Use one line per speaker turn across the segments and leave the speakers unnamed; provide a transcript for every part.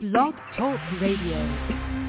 Blog Talk Radio.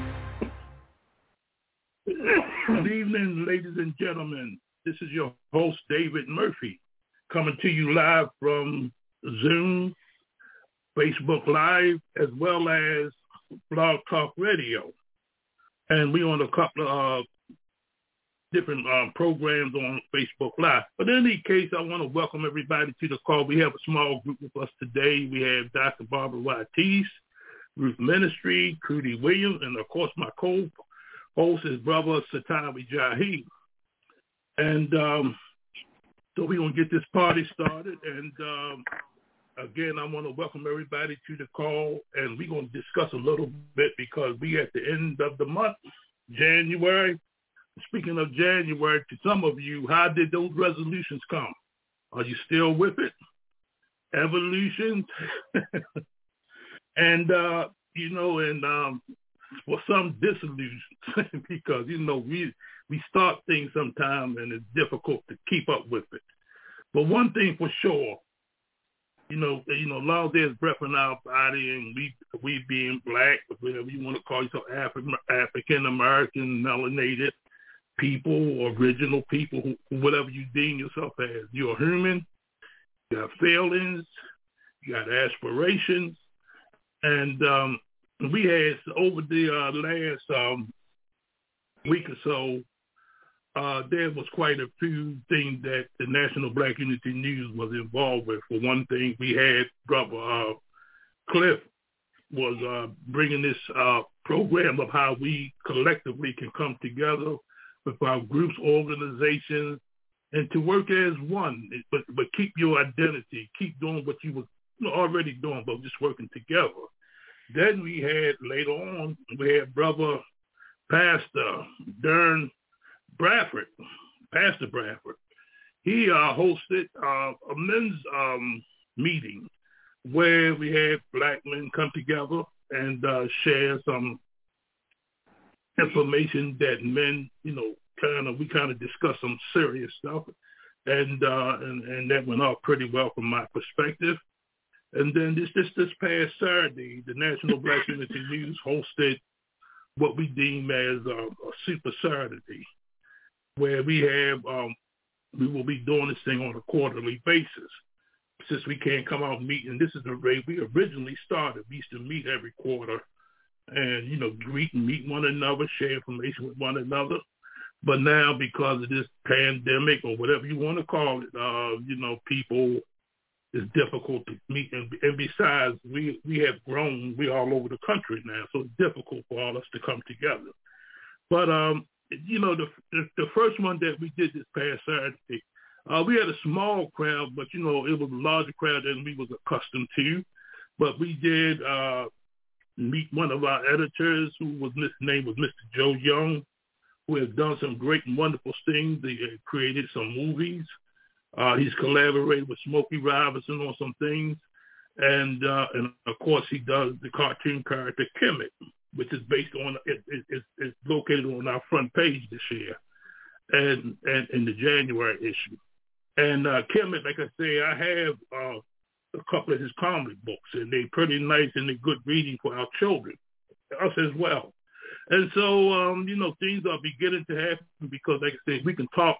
Good evening, ladies and gentlemen. This is your host, David Murphy, coming to you live from Zoom, Facebook Live, as well as Blog Talk Radio. And we're on a couple of different programs on Facebook Live. But in any case, I want to welcome everybody to the call. We have a small group with us today. We have Dr. Barbara Watis, Ruth Ministry, Crudy Williams, and of course my co-host is brother Satawi Jahi. And so we're going to get this party started. And again, I want to welcome everybody to the call. And we're going to discuss a little bit because we at the end of the month, January. Speaking of January, to some of you, how did those resolutions come? Are you still with it? Evolution? And, for some disillusion, because, we start things sometime and it's difficult to keep up with it. But one thing for sure, long as there's breath in our body and we being black, whatever you want to call yourself, African-American, melanated people, original people, whatever you deem yourself as, you're a human, you got feelings, you got aspirations, and we had, over the last week or so, there was quite a few things that the National Black Unity News was involved with. For one thing, we had Brother Cliff was bringing this program of how we collectively can come together with our groups, organizations, and to work as one, but keep your identity, keep doing what you were already doing, but just working together. Then we had, later on, Brother Pastor Darren Bradford, Pastor Bradford. He hosted a men's meeting where we had black men come together and share some information that men, we kind of discussed some serious stuff, and that went off pretty well from my perspective. And then this past Saturday, the National Black Unity News hosted what we deem as a Super Saturday, where we will be doing this thing on a quarterly basis. Since we can't come out and meet, and this is the way we originally started. We used to meet every quarter and, greet and meet one another, share information with one another. But now, because of this pandemic or whatever you want to call it, people, it's difficult to meet. And besides, we have grown. We're all over the country now, so it's difficult for all us to come together. But, the first one that we did this past Saturday, we had a small crowd, but, it was a larger crowd than we was accustomed to. But we did meet one of our editors, his name was Mr. Joe Young, who has done some great and wonderful things. He created some movies. He's collaborated with Smokey Robinson on some things. And of course, he does the cartoon character Kemet, which is based on, it's located on our front page this year and in the January issue. And Kemet, like I say, I have a couple of his comic books, and they're pretty nice and they're good reading for our children, us as well. And so, things are beginning to happen because, like I said, we can talk,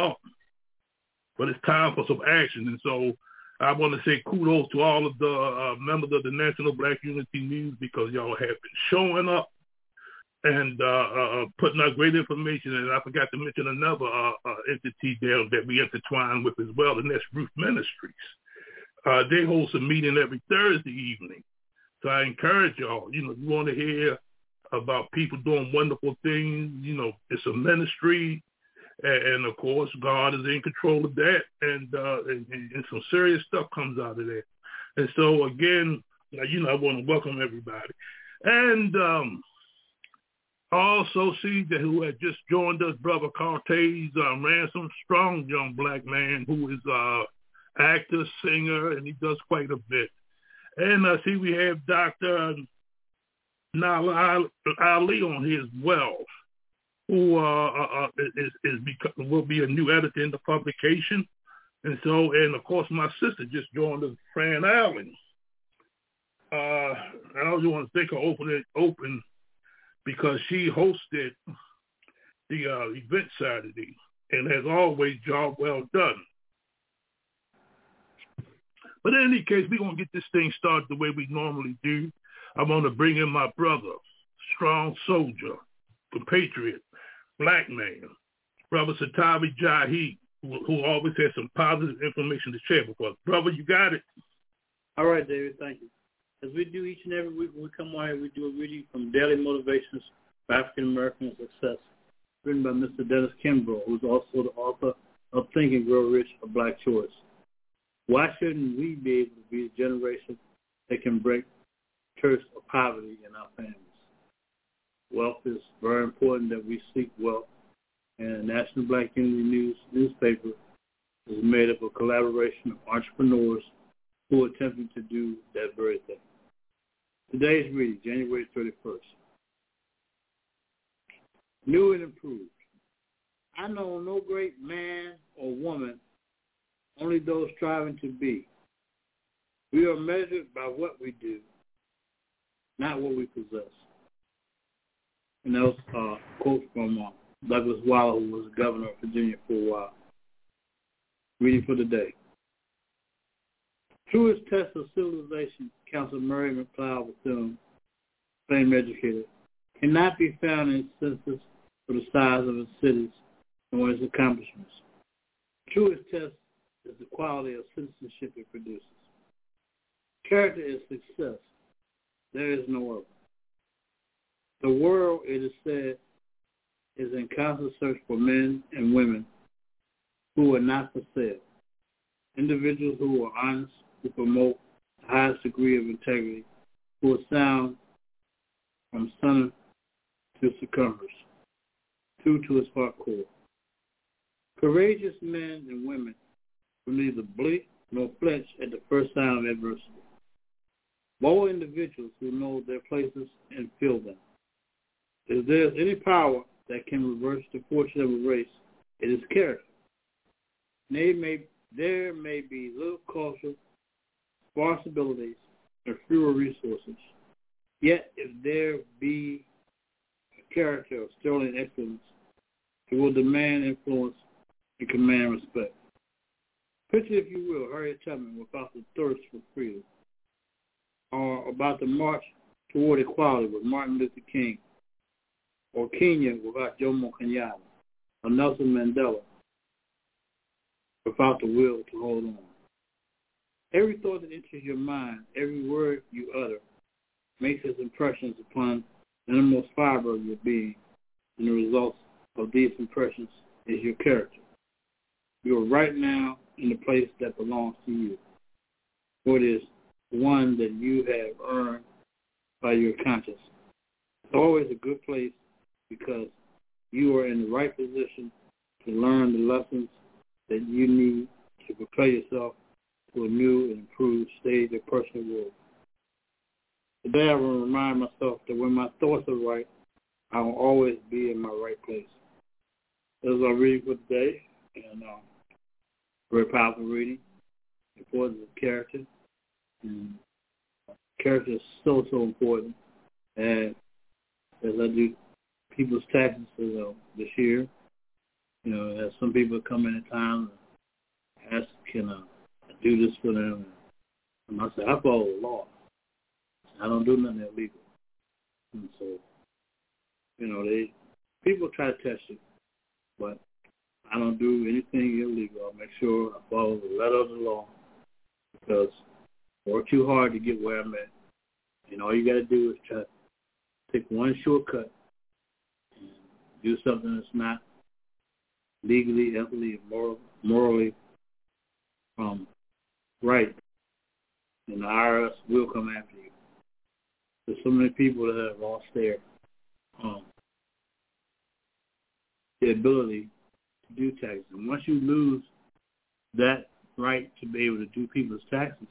but it's time for some action. And so I want to say kudos to all of the members of the National Black Unity News, because y'all have been showing up and putting out great information. And I forgot to mention another entity there that we intertwine with as well, and that's Ruth Ministries. They host a meeting every Thursday evening. So I encourage y'all, you want to hear about people doing wonderful things. It's a ministry. And of course, God is in control of that, and some serious stuff comes out of that. And so again, I want to welcome everybody, and also see that who had just joined us, Brother Cortez Ransom, strong young black man who is actor, singer, and he does quite a bit. And I see we have Dr. Nala Ali on here as well, who will be a new editor in the publication. And so, and of course, my sister just joined us, Fran Allen. I don't want to think of open because she hosted the event Saturday and has always job well done. But in any case, we're going to get this thing started the way we normally do. I'm going to bring in my brother, strong soldier, compatriot, black man, Brother Satabi Jahi, who always has some positive information to share with us. Brother, you got it.
All right, David, thank you. As we do each and every week when we come on here, we do a reading from Daily Motivations for African American Success, written by Mr. Dennis Kimbrough, who's also the author of Think and Grow Rich, A Black Choice. Why shouldn't we be able to be a generation that can break the curse of poverty in our families? Wealth is very important that we seek wealth, and the National Black Unity newspaper is made up of a collaboration of entrepreneurs who are attempting to do that very thing. Today's reading, January 31st. New and improved. I know no great man or woman, only those striving to be. We are measured by what we do, not what we possess. And that was a quote from Douglas Wilder, who was the governor of Virginia for a while. Reading for the day. Truest test of civilization, Counselor Murray McLeod Bethune, famed educator, cannot be found in census for the size of its cities nor its accomplishments. Truest test is the quality of citizenship it produces. Character is success. There is no other. The world, it is said, is in constant search for men and women who are not for sale. Individuals who are honest, who promote the highest degree of integrity, who are sound from center to circumference, true to his heart core. Courageous men and women who neither blink nor flinch at the first sign of adversity. Bold individuals who know their places and fill them. If there is any power that can reverse the fortune of a race, it is character. There may be little culture, sparse abilities, and fewer resources. Yet, if there be a character of sterling excellence, it will demand influence and command respect. Picture, if you will, Harriet Tubman without the thirst for freedom, or about the march toward equality with Martin Luther King, or Kenya without Jomo Kenyatta, or Nelson Mandela without the will to hold on. Every thought that enters your mind, every word you utter, makes its impressions upon the innermost fiber of your being, and the result of these impressions is your character. You are right now in the place that belongs to you, for it is one that you have earned by your conscience. It's always a good place because you are in the right position to learn the lessons that you need to prepare yourself to a new and improved stage of personal growth. Today I will remind myself that when my thoughts are right, I will always be in my right place. This is our reading for today, and very powerful reading. Importance of character. And character is so important. And as I do people's taxes this year, as some people come in at times and ask, can I do this for them? And I say, I follow the law. I don't do nothing illegal. And so, people try to test you, but I don't do anything illegal. I make sure I follow the letter of the law because I work too hard to get where I'm at. And all you got to do is try to take one shortcut and do something that's not legally, ethically, morally right. And the IRS will come after you. There's so many people that have lost their ability to do taxes. And once you lose that right to be able to do people's taxes,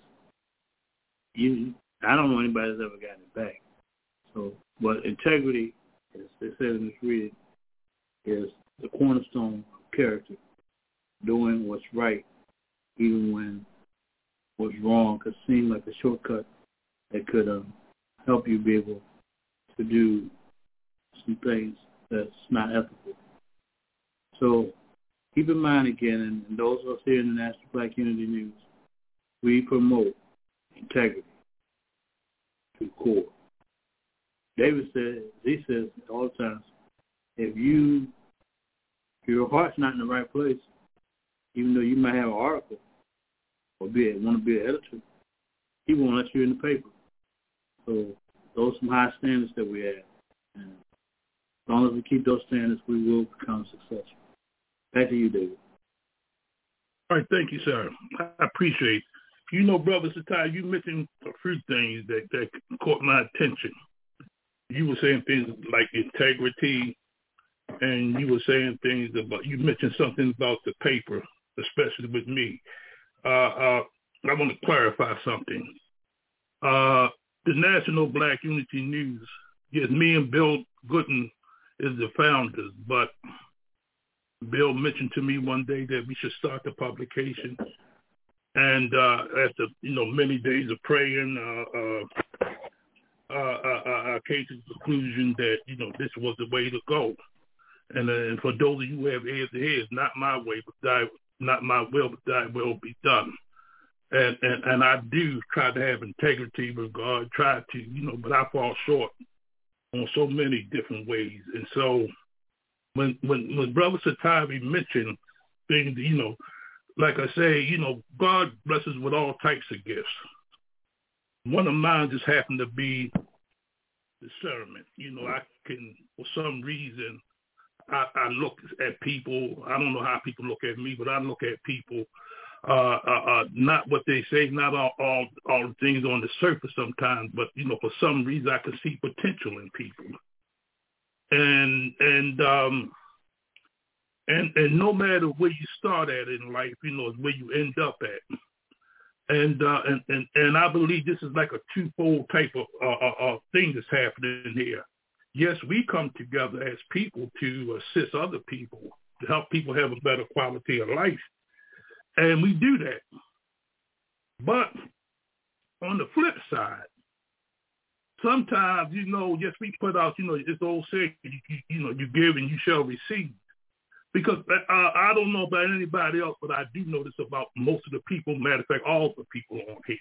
I don't know anybody that's ever gotten it back. So, but integrity, as they said in this reading, is the cornerstone of character, doing what's right, even when what's wrong could seem like a shortcut that could help you be able to do some things that's not ethical. So keep in mind again, and those of us here in the National Black Unity News, we promote integrity to the core. David says, he says all the time, if your heart's not in the right place, even though you might have an article or want to be an editor, he won't let you in the paper. So those are some high standards that we have. And as long as we keep those standards, we will become successful. Back to you, David.
All right, thank you, sir. I appreciate it. You know, Brother Satai, you mentioned a few things that caught my attention. You were saying things like integrity, and you were saying things about, you mentioned something about the paper, especially with me. I want to clarify something. The National Black Unity News, yes, me and Bill Gooden is the founders, but Bill mentioned to me one day that we should start the publication. And after, many days of praying, I came to the conclusion that, this was the way to go. And for those of you who have ears to hear, not my way, but not my will, but thy will be done. And I do try to have integrity with God, try to, but I fall short on so many different ways. And so when Brother Satavi mentioned things, like I say, God blesses with all types of gifts. One of mine just happened to be discernment. I can, for some reason, I look at people. I don't know how people look at me, but I look at people, not what they say, not all the things on the surface sometimes, but, for some reason I can see potential in people. And no matter where you start at in life, is where you end up at. And I believe this is like a twofold type of thing that's happening here. Yes, we come together as people to assist other people, to help people have a better quality of life. And we do that. But on the flip side, sometimes, yes, we put out, this old saying, you give and you shall receive. Because I don't know about anybody else, but I do know this about most of the people, matter of fact, all the people on here.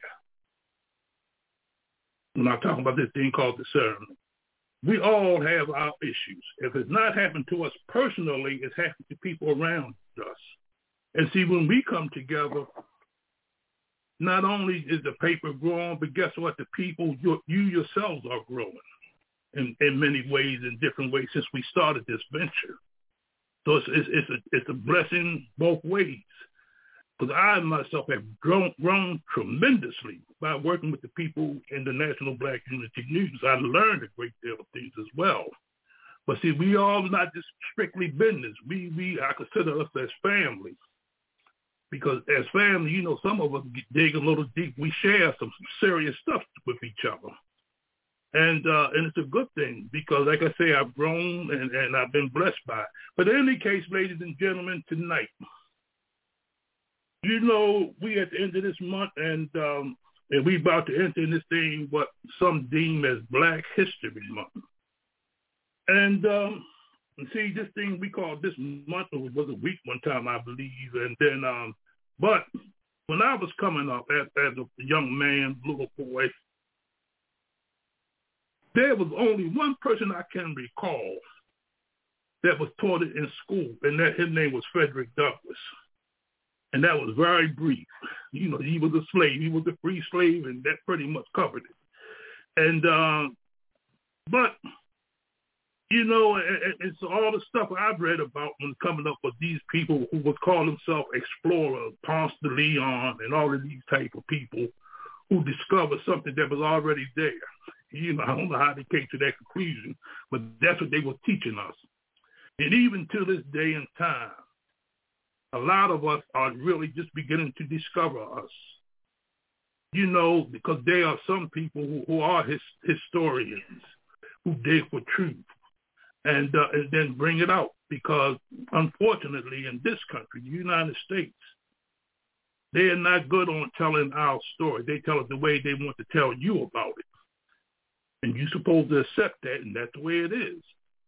When I'm talking about this thing called discernment, we all have our issues. If it's not happened to us personally, it's happened to people around us. And see, when we come together, not only is the paper growing, but guess what? The people, you yourselves are growing in many ways, in different ways since we started this venture. So it's a blessing both ways. Because I myself have grown tremendously by working with the people in the National Black Unity News. I learned a great deal of things as well. But see, we all not just strictly business. I consider us as family. Because as family, some of us dig a little deep. We share some serious stuff with each other. And it's a good thing because, like I say, I've grown and I've been blessed by it. But in any case, ladies and gentlemen, tonight, we at the end of this month, and we about to enter in this thing what some deem as Black History Month. And see, this thing we call this month, it was a week one time, I believe. And then, but when I was coming up as a young man, little boy, there was only one person I can recall that was taught it in school, and his name was Frederick Douglass. And that was very brief. He was a slave. He was a free slave, and that pretty much covered it. And, but, it's all the stuff I've read about when coming up with these people who would call themselves explorers, Ponce de Leon, and all of these type of people who discovered something that was already there. I don't know how they came to that conclusion, but that's what they were teaching us. And even to this day and time, a lot of us are really just beginning to discover us. Because there are some people who are historians who dig for truth and then bring it out. Because unfortunately, in this country, the United States, They are not good on telling our story. They tell it the way they want to tell you about it. And you're supposed to accept that, and that's the way it is.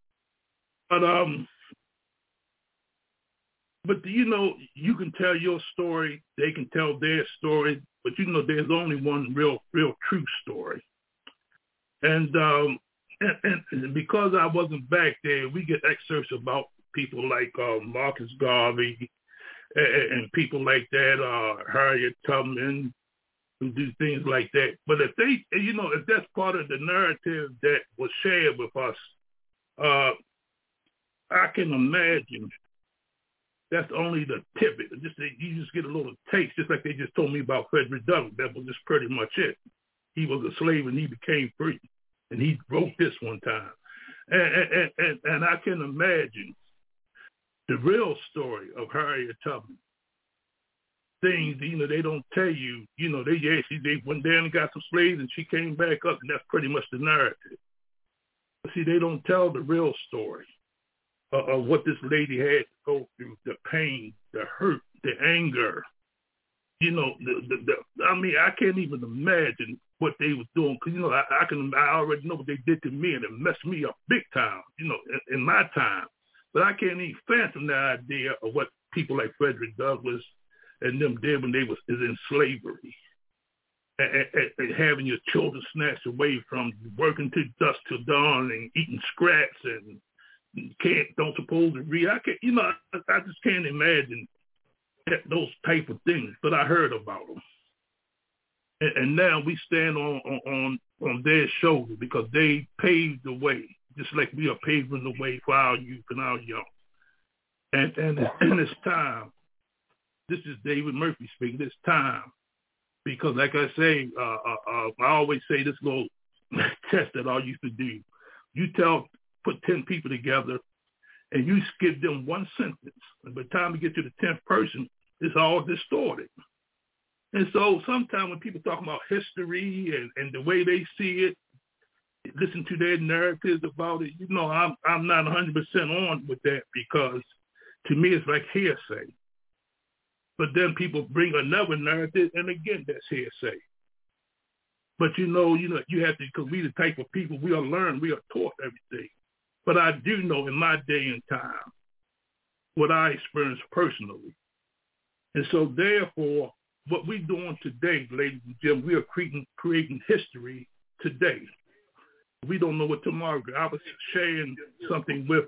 But you know, you can tell your story, they can tell their story, but you know, there's only one real true story. And because I wasn't back there, we get excerpts about people like Marcus Garvey and people like that, Harriet Tubman, who do things like that. But if they, you know, if that's part of the narrative that was shared with us, I can imagine that's only the tip. You just get a little taste, just like they just told me about Frederick Douglass. That was just pretty much it. He was a slave and he became free. And he wrote this one time. And I can imagine the real story of Harriet Tubman. Things, you know, they don't tell you, you know, they went down and got some slaves and she came back up, and that's pretty much the narrative. But see, they don't tell the real story of what this lady had to go through, the pain, the hurt, the anger. You know, I mean, I can't even imagine what they was doing, because, you know, I already know what they did to me, and it messed me up big time, you know, in my time. But I can't even fathom the idea of what people like Frederick Douglass and them did when they was in slavery, and having your children snatched away from you, working till dusk till dawn and eating scraps and don't suppose to read. I can't, you know, I just can't imagine those type of things. But I heard about them, and now we stand on their shoulders because they paved the way, just like we are paving the way for our youth and our young. And it's time. This is David Murphy speaking. It's time, because like I say, I always say this little test that I used to do. You put 10 people together, and you give them one sentence. And by the time you get to the 10th person, it's all distorted. And so sometimes when people talk about history and the way they see it, listen to their narratives about it, you know, I'm not 100% on with that, because to me it's like hearsay. But then people bring another narrative, and again, that's hearsay. But you know, you have to, because we the type of people, we are learned, we are taught everything. But I do know in my day and time what I experienced personally. And so therefore, what we're doing today, ladies and gentlemen, we are creating history today. We don't know what tomorrow. I was sharing something with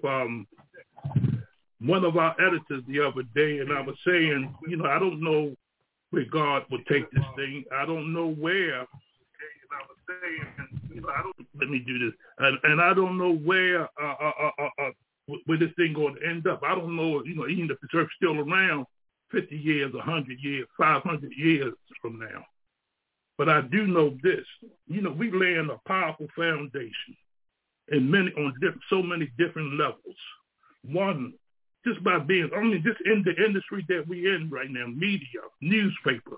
one of our editors the other day, and I was saying, you know, I don't know where God will take this thing. I don't know where. And I was saying, you know, let me do this. And I don't know where this thing going to end up. I don't know, you know, even if the church's still around 50 years, 100 years, 500 years from now. But I do know this. You know, we laying a powerful foundation on so many different levels. One, just by being, just in the industry that we're in right now, media, newspaper.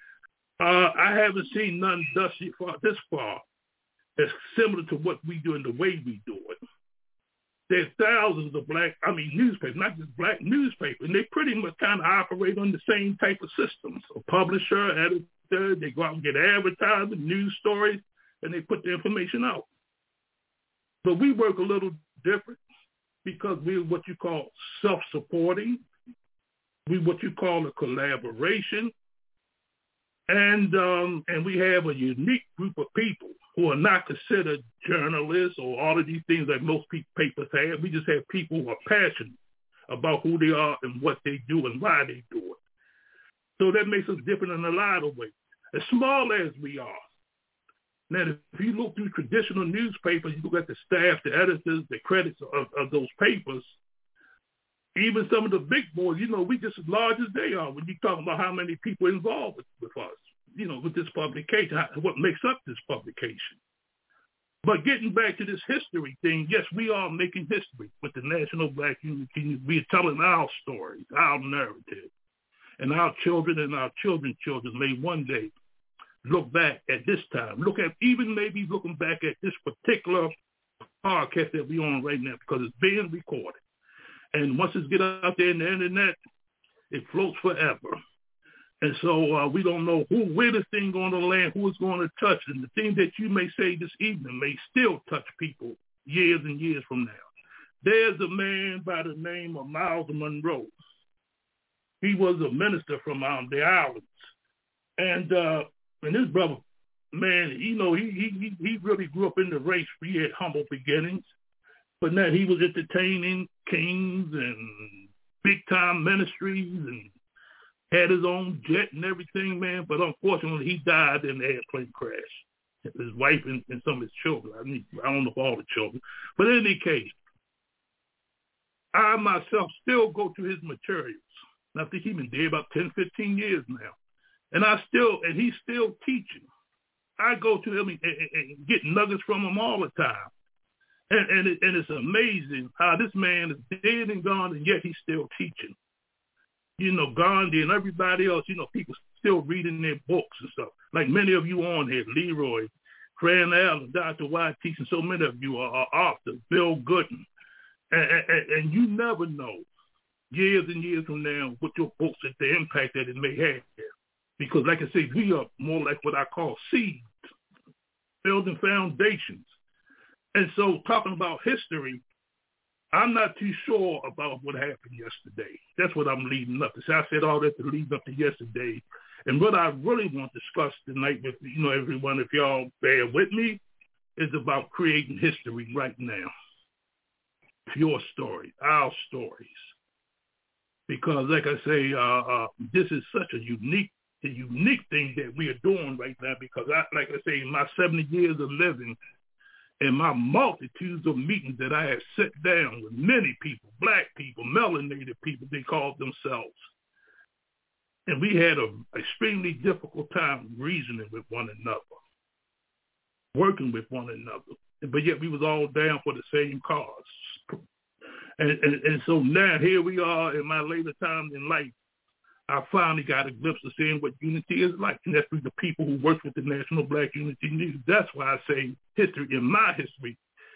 I haven't seen none this far as similar to what we do and the way we do it. There's thousands of newspapers, not just black newspapers, and they pretty much kind of operate on the same type of systems. A publisher, editor, they go out and get advertising, news stories, and they put the information out. But we work a little different, because we're what you call self-supporting. We're what you call a collaboration. And we have a unique group of people who are not considered journalists or all of these things that most papers have. We just have people who are passionate about who they are and what they do and why they do it. So that makes us different in a lot of ways, as small as we are. Now, if you look through traditional newspapers, you look at the staff, the editors, the credits of those papers, even some of the big boys, you know, we just as large as they are when you talk about how many people involved with us, you know, with this publication, what makes up this publication. But getting back to this history thing, yes, we are making history with the National Black Union. We are telling our stories, our narrative, and our children and our children's children may one day look back at this time, maybe looking back at this particular podcast that we're on right now, because it's being recorded. And once it gets out there in the internet, it floats forever. And so we don't know where this thing going to land, who it's going to touch. And the thing that you may say this evening may still touch people years and years from now. There's a man by the name of Miles Monroe. He was a minister from the islands. And this brother, man, you know, he really grew up in the race. He had humble beginnings. But now he was entertaining kings and big-time ministries and had his own jet and everything, man. But unfortunately, he died in the airplane crash. His wife and some of his children. I don't know if all the children. But in any case, I myself still go to his materials. And I think he's been dead about 10, 15 years now. And he's still teaching. I go to him and get nuggets from him all the time. And it's amazing how this man is dead and gone, and yet he's still teaching. You know, Gandhi and everybody else, you know, people still reading their books and stuff. Like many of you on here, Leroy, Fran Allen, Dr. White teaching, so many of you are authors, Bill Gooden. And you never know, years and years from now, what your books, the impact that it may have. Because like I say, we are more like what I call seeds, building foundations. And so talking about history, I'm not too sure about what happened yesterday. That's what I'm leading up to. So I said all that to lead up to yesterday. And what I really want to discuss tonight with, you know, everyone, if y'all bear with me, is about creating history right now. Your story, our stories. Because like I say, this is such a unique thing that we are doing right now, because like I say, in my 70 years of living and my multitudes of meetings that I have sat down with many people, black people, melanated people, they called themselves. And we had an extremely difficult time reasoning with one another, working with one another. But yet we was all down for the same cause. And so now here we are in my later time in life. I finally got a glimpse of seeing what unity is like. And that's through the people who work with the National Black Unity News. That's why I say history. In my history,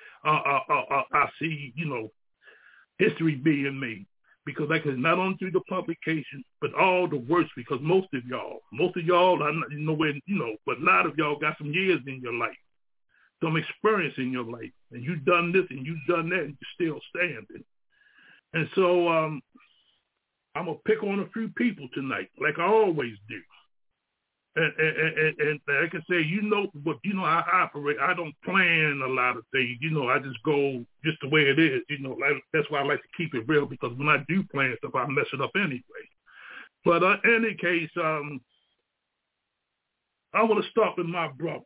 I see, you know, history being made. Because like I said, not only through the publication, but all the works, because most of y'all, I'm not nowhere, you know, but a lot of y'all got some years in your life, some experience in your life. And you've done this and you've done that and you're still standing. And so I'm going to pick on a few people tonight, like I always do. And like I say, you know, but you know, I operate. I don't plan a lot of things. You know, I just go just the way it is. You know, that's why I like to keep it real, because when I do plan stuff, I mess it up anyway. But in any case, I want to start with my brother,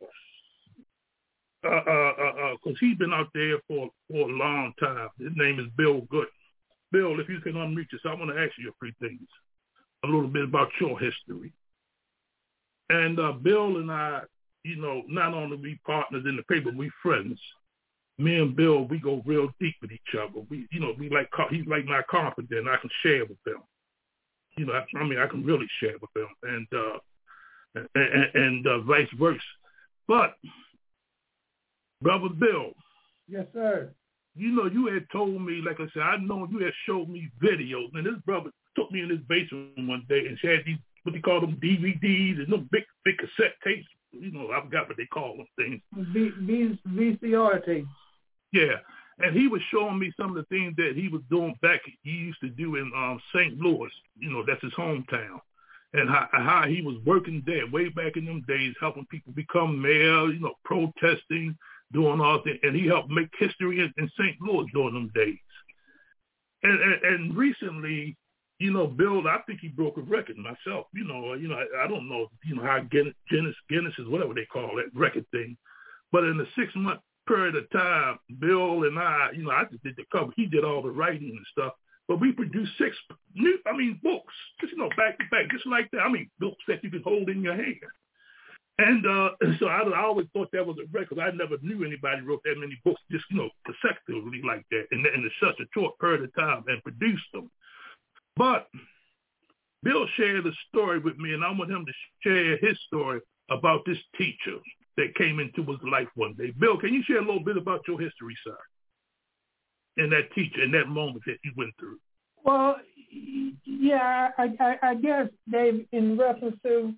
because he's been out there for a long time. His name is Bill Gooden. Bill, if you can unmute yourself, I want to ask you a few things, a little bit about your history. And Bill and I, you know, not only we partners in the paper, we friends. Me and Bill, we go real deep with each other. We, you know, he's like my confidant. I can share with him. You know, I mean, I can really share with him, and vice versa. But Brother Bill.
Yes, sir.
You know, you had told me, like I said, I know you had showed me videos, and this brother took me in his basement one day and she had these, what they call them, DVDs and them big cassette tapes. You know, I forgot what they call them things.
VCR tapes.
Yeah, and he was showing me some of the things that he was doing back, he used to do in St. Louis. You know, that's his hometown. And how he was working there way back in them days, helping people become mayor, you know, protesting, doing all that, and he helped make history in St. Louis during them days. And recently, you know, Bill, I think he broke a record myself. You know, I don't know, you know, how Guinness is, whatever they call that record thing. But in a 6-month period of time, Bill and I, you know, I just did the cover. He did all the writing and stuff. But we produced 6 books, just, you know, back to back, just like that. I mean, books that you could hold in your hand. And so I always thought that was a record. I never knew anybody wrote that many books, just, you know, consecutively like that in such a short period of time and produced them. But Bill shared a story with me, and I want him to share his story about this teacher that came into his life one day. Bill, can you share a little bit about your history, sir, and that teacher and that moment that you went through?
Well,
Yeah, I guess, Dave, in reference to,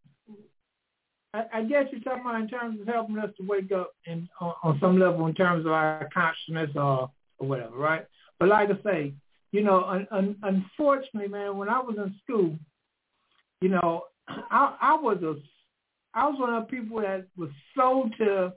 I guess you're talking about in terms of helping us to wake up on some level in terms of our consciousness or whatever, right? But like I say, unfortunately, man, when I was in school, I was one of the people that was sold to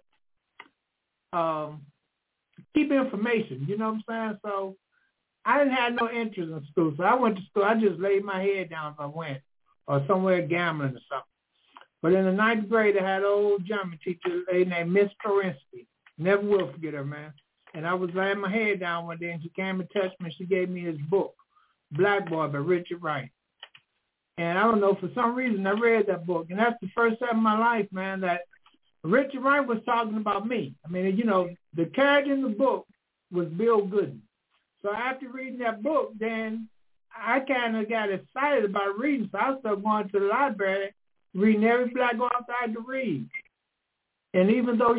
keep information, you know what I'm saying? So I didn't have no interest in school. So I went to school. I just laid my head down if I went or somewhere gambling or something. But in the 9th grade, I had an old German teacher named Miss Korinsky. Never will forget her, man. And I was laying my head down one day, and she came and touched me, and she gave me his book, Black Boy by Richard Wright. And I don't know, for some reason, I read that book. And that's the first time in my life, man, that Richard Wright was talking about me. I mean, the character in the book was Bill Gooden. So after reading that book, then I kind of got excited about reading. So I started going to the library, reading every black author I could read. And even though,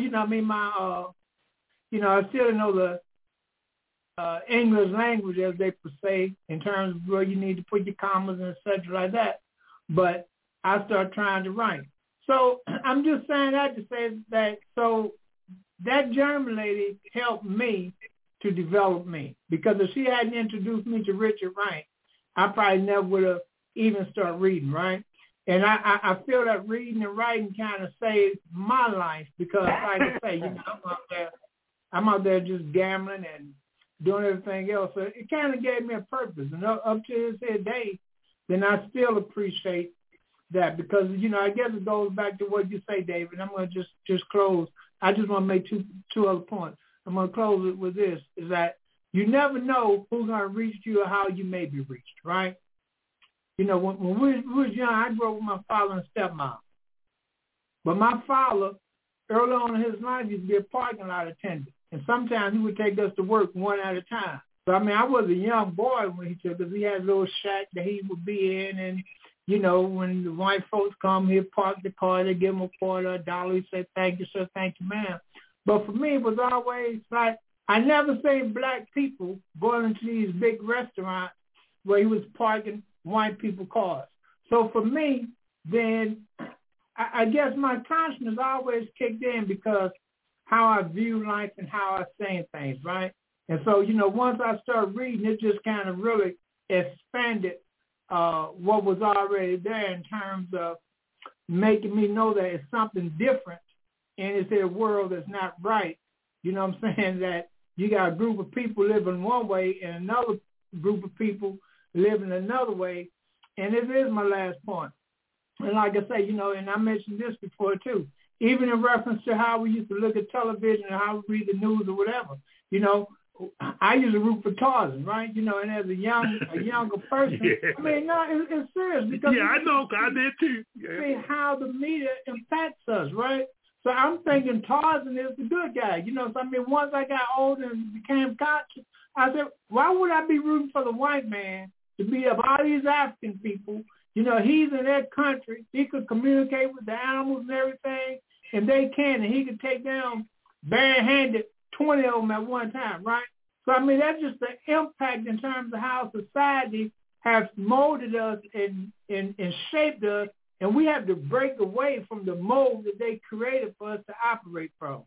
I still know the English language, as they say, in terms of where you need to put your commas and et cetera like that. But I started trying to write. So I'm just saying that to say that, so that German lady helped me to develop me. Because if she hadn't introduced me to Richard Wright, I probably never would have even started reading, right? And I feel that reading and writing kind of saved my life because, like I say, I'm out there just gambling and doing everything else. So it kind of gave me a purpose. And up to this day, then I still appreciate that because, I guess it goes back to what you say, David. I'm going to just close. I just want to make two other points. I'm going to close it with this, is that you never know who's going to reach you or how you may be reached, right? When we was young, I grew up with my father and stepmom. But my father, early on in his life, used to be a parking lot attendant. And sometimes he would take us to work one at a time. So, I was a young boy when he took us. He had a little shack that he would be in. And, when the white folks come, he'd park the car. They'd give him a quarter, $1. He'd say, thank you, sir, thank you, ma'am. But for me, it was always like, I never seen black people going into these big restaurants where he was parking white people cars. So for me, then I guess my consciousness always kicked in because how I view life and how I say things, right? And so, once I started reading, it just kind of really expanded what was already there in terms of making me know that it's something different and it's a world that's not right. You know what I'm saying? That you got a group of people living one way and another group of people living another way. And this is my last point. And like I say, and I mentioned this before too, even in reference to how we used to look at television and how we read the news or whatever, I used to root for Tarzan, right? And as a younger person, yeah. It's serious because
I know, I did too. Yeah.
See how the media impacts us, right? So I'm thinking Tarzan is the good guy, So once I got older and became conscious, I said, why would I be rooting for the white man to beat up all these African people? He's in that country. He could communicate with the animals and everything, and they can, and he could take down barehanded 20 of them at one time, right? So, that's just the impact in terms of how society has molded us and shaped us, and we have to break away from the mold that they created for us to operate from.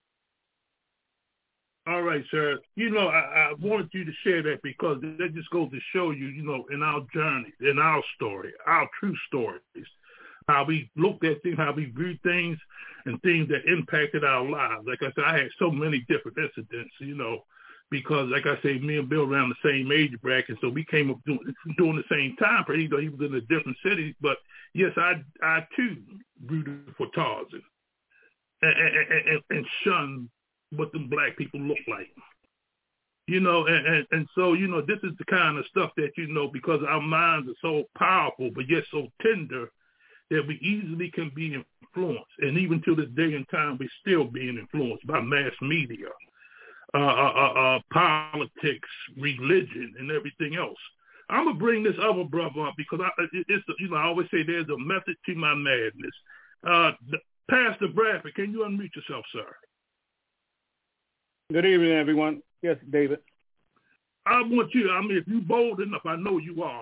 All right, sir. I wanted you to share that because that just goes to show you, in our journey, in our story, our true stories, how we looked at things, how we viewed things, and things that impacted our lives. Like I said, I had so many different incidents, because, like I say, me and Bill around the same age bracket, so we came up during the same time. He was in a different city, but yes, I too rooted for Tarzan and shunned what them black people look like. And so, this is the kind of stuff that, because our minds are so powerful, but yet so tender that we easily can be influenced. And even to this day and time, we're still being influenced by mass media, politics, religion, and everything else. I'm going to bring this other brother up because I always say there's a method to my madness. Pastor Bradford, can you unmute yourself, sir?
Good evening, everyone. Yes, David.
I want you, I mean, if you're bold enough, I know you are.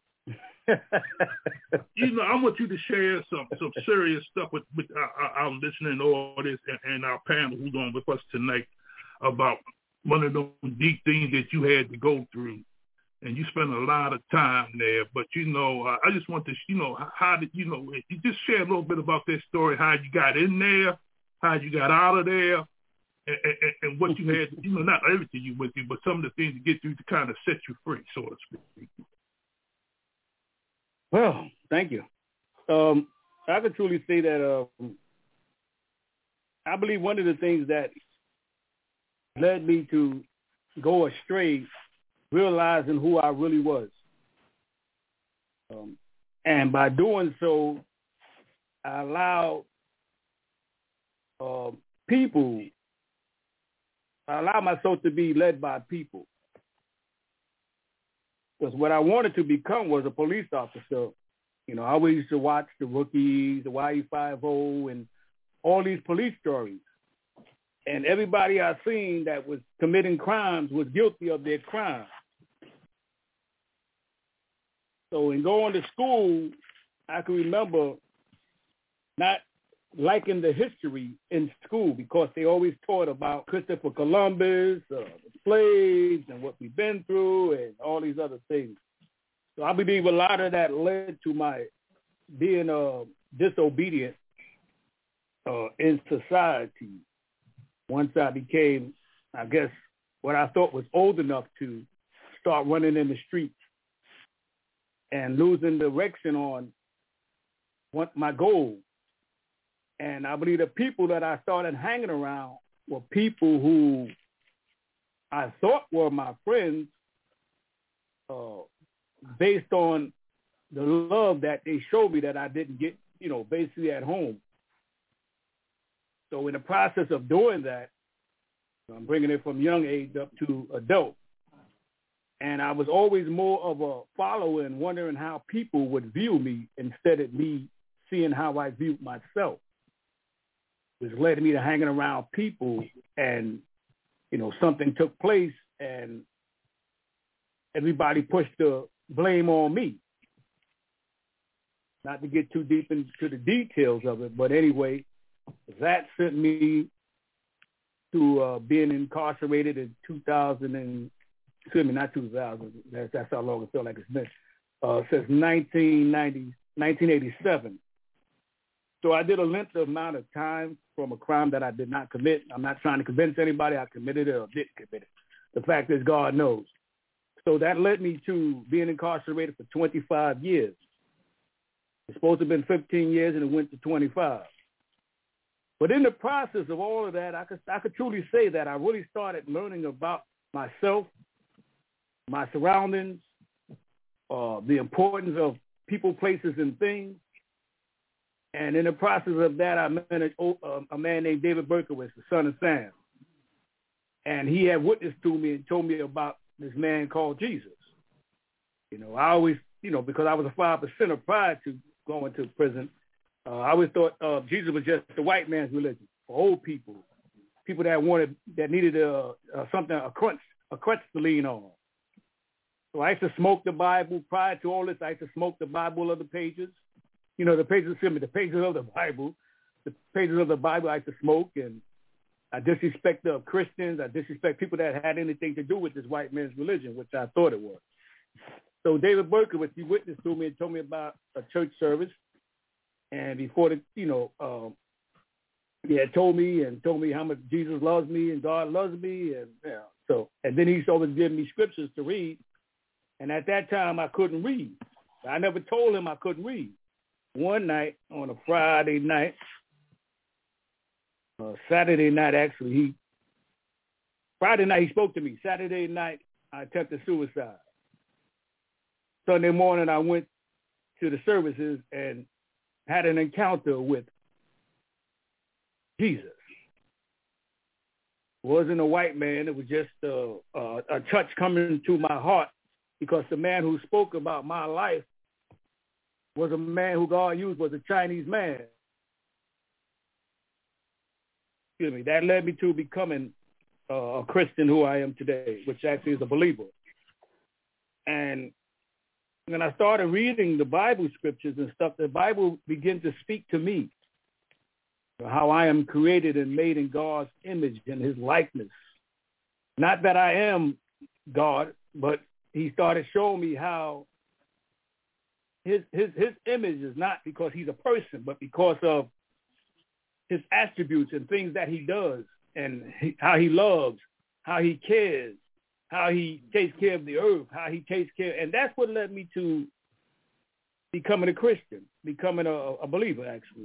You know, I want you to share some serious stuff with our listening audience and our panel who's on with us tonight about one of those deep things that you had to go through. And you spent a lot of time there. But, you know, I just want to, you know, how did, you know, you just share a little bit about that story, how you got in there, how you got out of there, and what you had, you know, not everything you went through, but some of the things to get through to kind of set you free, so to speak.
Well, thank you. I could truly say that I believe one of the things that led me to go astray, realizing who I really was. And by doing so, I allowed I allowed myself to be led by people. Because what I wanted to become was a police officer. You know, I always used to watch The Rookies, the YE50, and all these police stories. And everybody I seen that was committing crimes was guilty of their crimes. So in going to school, I can remember not liking the history in school because they always taught about Christopher Columbus, the slaves, and what we've been through, and all these other things. So I believe a lot of that led to my being disobedient in society once I became, I guess, what I thought was old enough to start running in the streets and losing direction on what my goal. And I believe the people that I started hanging around were people who I thought were my friends based on the love that they showed me that I didn't get, you know, basically at home. So in the process of doing that, I'm bringing it from young age up to adult. And I was always more of a follower and wondering how people would view me instead of me seeing how I viewed myself. Which led me to hanging around people, and, you know, something took place and everybody pushed the blame on me. Not to get too deep into the details of it, but anyway, that sent me to being incarcerated in 1987. That's how long it felt like it's been, since 1987. So I did a lengthy amount of time from a crime that I did not commit. I'm not trying to convince anybody I committed it or didn't commit it. The fact is, God knows. So that led me to being incarcerated for 25 years. It's supposed to have been 15 years, and it went to 25. But in the process of all of that, I could truly say that I really started learning about myself, my surroundings, the importance of people, places, and things. And in the process of that, I met a man named David Berkowitz, the son of Sam. And he had witnessed to me and told me about this man called Jesus. You know, I always, you know, because I was a 5%er prior to going to prison, I always thought Jesus was just the white man's religion for old people, people that needed something, a crutch to lean on. So I used to smoke the Bible. Prior to all this, I used to smoke the Bible of the pages. You know, the pages of the Bible. The pages of the Bible I used to smoke, and I disrespect the Christians. I disrespect people that had anything to do with this white man's religion, which I thought it was. So David Berkowitz, he witnessed to me and told me about a church service. And before he had told me how much Jesus loves me and God loves me, and and then he used to always give me scriptures to read. And at that time, I couldn't read. I never told him I couldn't read. One night on a Friday night, Saturday night actually, Friday night he spoke to me. Saturday night I attempted suicide. Sunday morning I went to the services and had an encounter with Jesus. It wasn't a white man. It was just a touch coming to my heart, because the man who spoke about my life was a man who God used, was a Chinese man. Excuse me. That led me to becoming a Christian who I am today, which actually is a believer. And when I started reading the Bible scriptures and stuff, the Bible began to speak to me, how I am created and made in God's image and his likeness. Not that I am God, but he started showing me how his image is not because he's a person, but because of his attributes and things that he does and how he loves, how he cares, how he takes care of the earth, how he takes care. And that's what led me to becoming a Christian, becoming a believer, actually.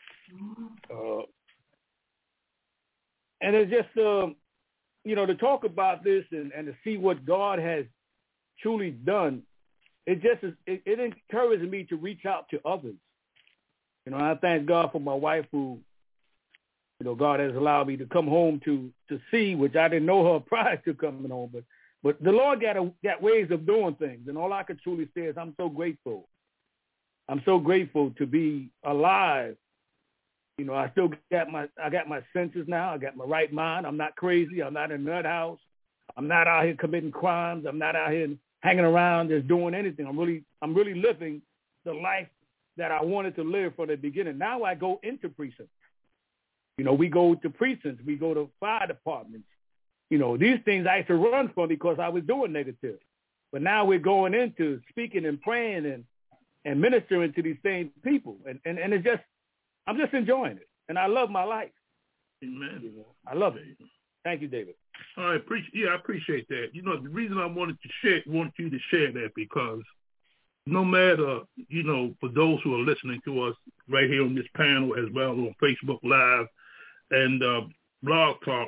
And it's just, to talk about this and to see what God has truly done, it encourages me to reach out to others. I thank God for my wife who, God has allowed me to come home to see, which I didn't know her prior to coming home. But the Lord got ways of doing things. And all I can truly say is I'm so grateful. I'm so grateful to be alive. I still got my senses now. I got my right mind. I'm not crazy. I'm not in a nut house. I'm not out here committing crimes. I'm not out here hanging around just doing anything. I'm really living the life that I wanted to live from the beginning. Now I go into precincts. We go to precincts. We go to fire departments. These things I used to run from because I was doing negative. But now we're going into speaking and praying and ministering to these same people. And it's just, I'm just enjoying it. And I love my life.
Amen.
I love it. Thank you, David.
All right. I appreciate that. The reason I want you to share that because no matter, for those who are listening to us right here on this panel as well on Facebook Live and Blog Talk,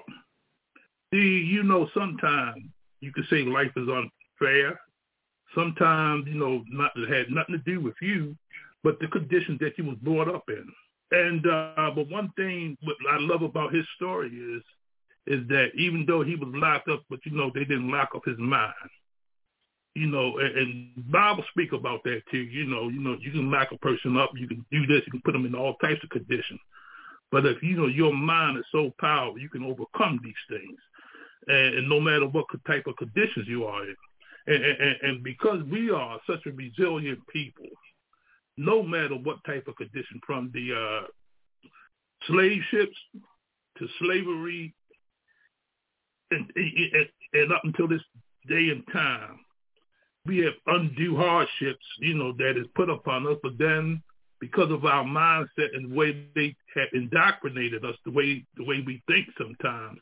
sometimes you could say life is unfair. Sometimes, it had nothing to do with you, but the conditions that you was brought up in. And but one thing what I love about his story is that even though he was locked up, but they didn't lock up his mind. And Bible speak about that too. You can lock a person up, you can do this, you can put them in all types of conditions. But if your mind is so powerful, you can overcome these things, and no matter what type of conditions you are in. And because we are such a resilient people, no matter what type of condition, from the slave ships to slavery, and up until this day and time, we have undue hardships, that is put upon us. But then, because of our mindset and the way they have indoctrinated us, the way we think sometimes,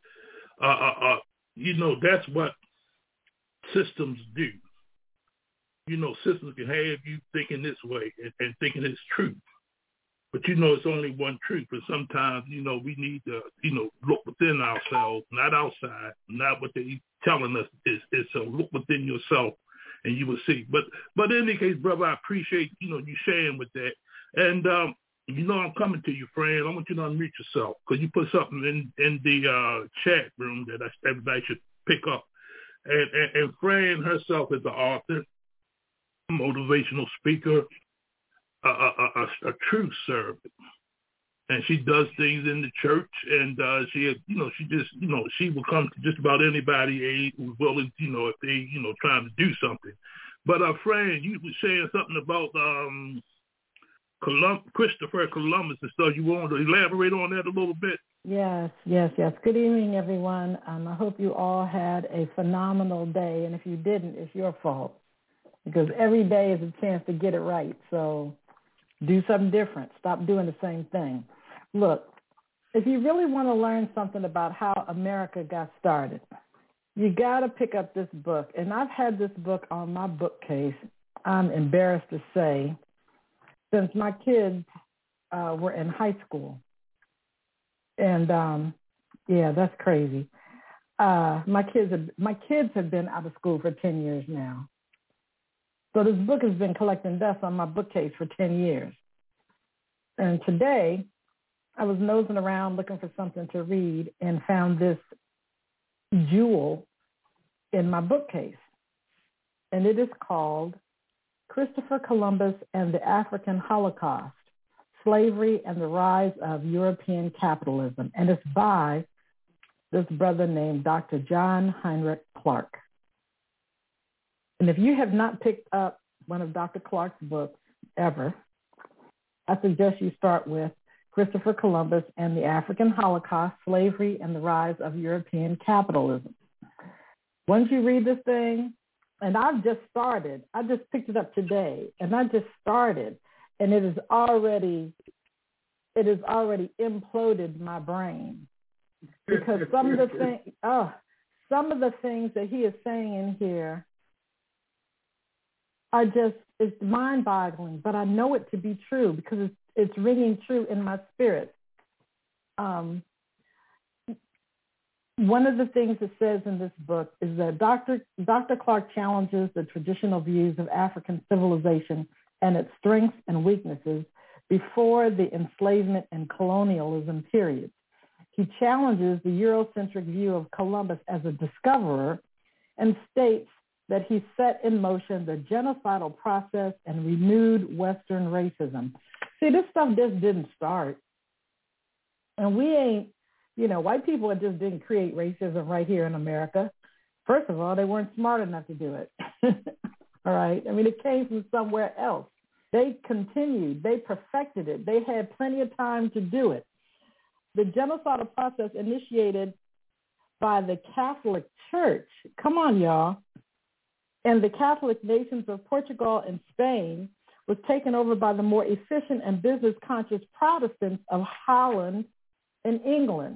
that's what systems do. Systems can have you thinking this way and thinking it's truth. But it's only one truth. But sometimes, we need to, look within ourselves, not outside, not what they're telling us is so look within yourself and you will see. But in any case, brother, I appreciate, you sharing with that. And, I'm coming to you, Fran. I want you to unmute yourself because you put something in the chat room that everybody should pick up. And Fran herself is an author, motivational speaker, a true servant, and she does things in the church. And she will come to just about anybody who's willing, if they trying to do something. But Fran, you were saying something about Christopher Columbus and stuff. You want to elaborate on that a little bit?
Yes. Good evening, everyone. I hope you all had a phenomenal day. And if you didn't, it's your fault because every day is a chance to get it right. So do something different. Stop doing the same thing. Look, if you really want to learn something about how America got started, you got to pick up this book. And I've had this book on my bookcase, I'm embarrassed to say, since my kids were in high school. And that's crazy. My kids have been out of school for 10 years now. So this book has been collecting dust on my bookcase for 10 years. And today I was nosing around looking for something to read and found this jewel in my bookcase. And it is called Christopher Columbus and the African Holocaust, Slavery and the Rise of European Capitalism. And it's by this brother named Dr. John Heinrich Clarke. And if you have not picked up one of Dr. Clarke's books ever, I suggest you start with Christopher Columbus and the African Holocaust, Slavery and the Rise of European Capitalism. Once you read this thing, and I've just started, I just picked it up today, and I just started, and it has already imploded my brain. Because some of the things that he is saying in here are just, it's mind-boggling, but I know it to be true because it's ringing true in my spirit. One of the things it says in this book is that Dr. Clarke challenges the traditional views of African civilization and its strengths and weaknesses before the enslavement and colonialism periods. He challenges the Eurocentric view of Columbus as a discoverer and states that he set in motion the genocidal process and renewed Western racism. See, this stuff just didn't start. And we ain't, white people just didn't create racism right here in America. First of all, they weren't smart enough to do it. All right? I mean, it came from somewhere else. They continued. They perfected it. They had plenty of time to do it. The genocidal process initiated by the Catholic Church, come on, y'all, and the Catholic nations of Portugal and Spain was taken over by the more efficient and business-conscious Protestants of Holland and England.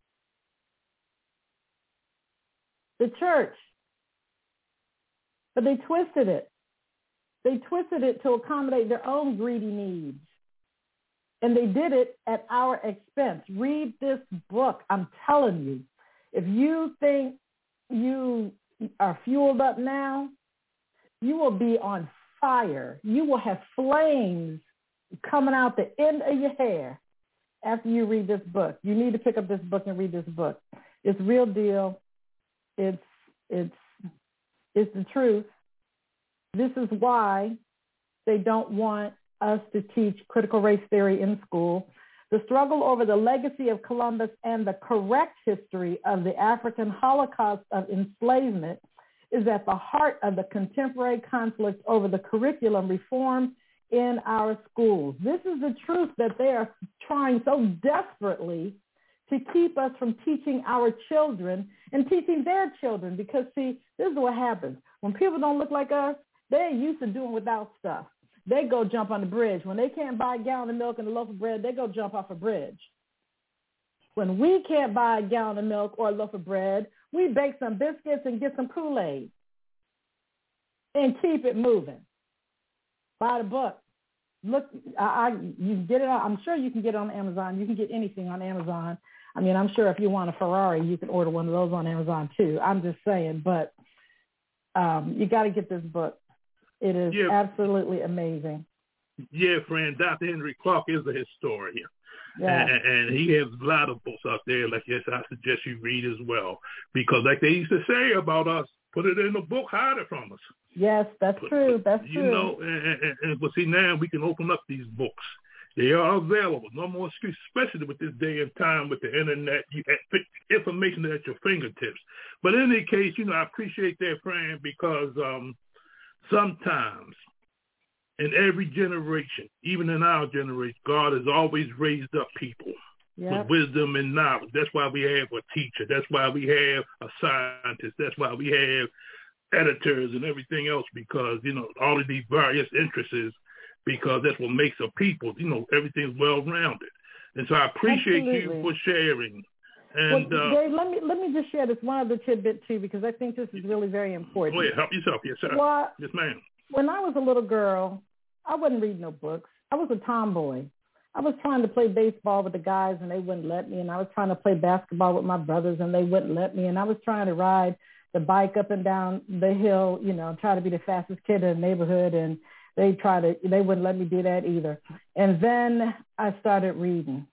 The church. But they twisted it. They twisted it to accommodate their own greedy needs. And they did it at our expense. Read this book. I'm telling you, if you think you are fueled up now, you will be on fire. You will have flames coming out the end of your hair after you read this book. You need to pick up this book and read this book. It's real deal. It's the truth. This is why they don't want us to teach critical race theory in school. The struggle over the legacy of Columbus and the correct history of the African Holocaust of enslavement is at the heart of the contemporary conflict over the curriculum reform in our schools. This is the truth that they are trying so desperately to keep us from teaching our children and teaching their children. Because, see, this is what happens. When people don't look like us, they're used to doing without stuff. They go jump on the bridge. When they can't buy a gallon of milk and a loaf of bread, they go jump off a bridge. When we can't buy a gallon of milk or a loaf of bread, we bake some biscuits and get some Kool-Aid and keep it moving. Buy the book. Look, you can get it on, I'm sure you can get it on Amazon. You can get anything on Amazon. I mean, I'm sure if you want a Ferrari, you can order one of those on Amazon too. I'm just saying, but you got to get this book. It is absolutely amazing.
Yeah, friend, Dr. Henry Clarke is a historian.
Yeah.
And he has a lot of books out there, like, yes, I suggest you read as well. Because like they used to say about us, put it in a book, hide it from us.
Yes, that's true. That's true.
You know, but see, now we can open up these books. They are available. No more excuse, especially with this day and time with the internet, information at your fingertips. But in any case, I appreciate that, friend, because sometimes in every generation, even in our generation, God has always raised up people with wisdom and knowledge. That's why we have a teacher. That's why we have a scientist. That's why we have editors and everything else, because, all of these various interests, because that's what makes a people, everything's well-rounded. And so I appreciate you for sharing. And
Dave, let me just share this one other tidbit too, because I think this is really very important.
Go ahead, help yourself. Yes, sir.
Well,
yes, ma'am.
When I was a little girl, I wouldn't read no books. I was a tomboy. I was trying to play baseball with the guys, and they wouldn't let me. And I was trying to play basketball with my brothers, and they wouldn't let me. And I was trying to ride the bike up and down the hill, try to be the fastest kid in the neighborhood, and they wouldn't let me do that either. And then I started reading.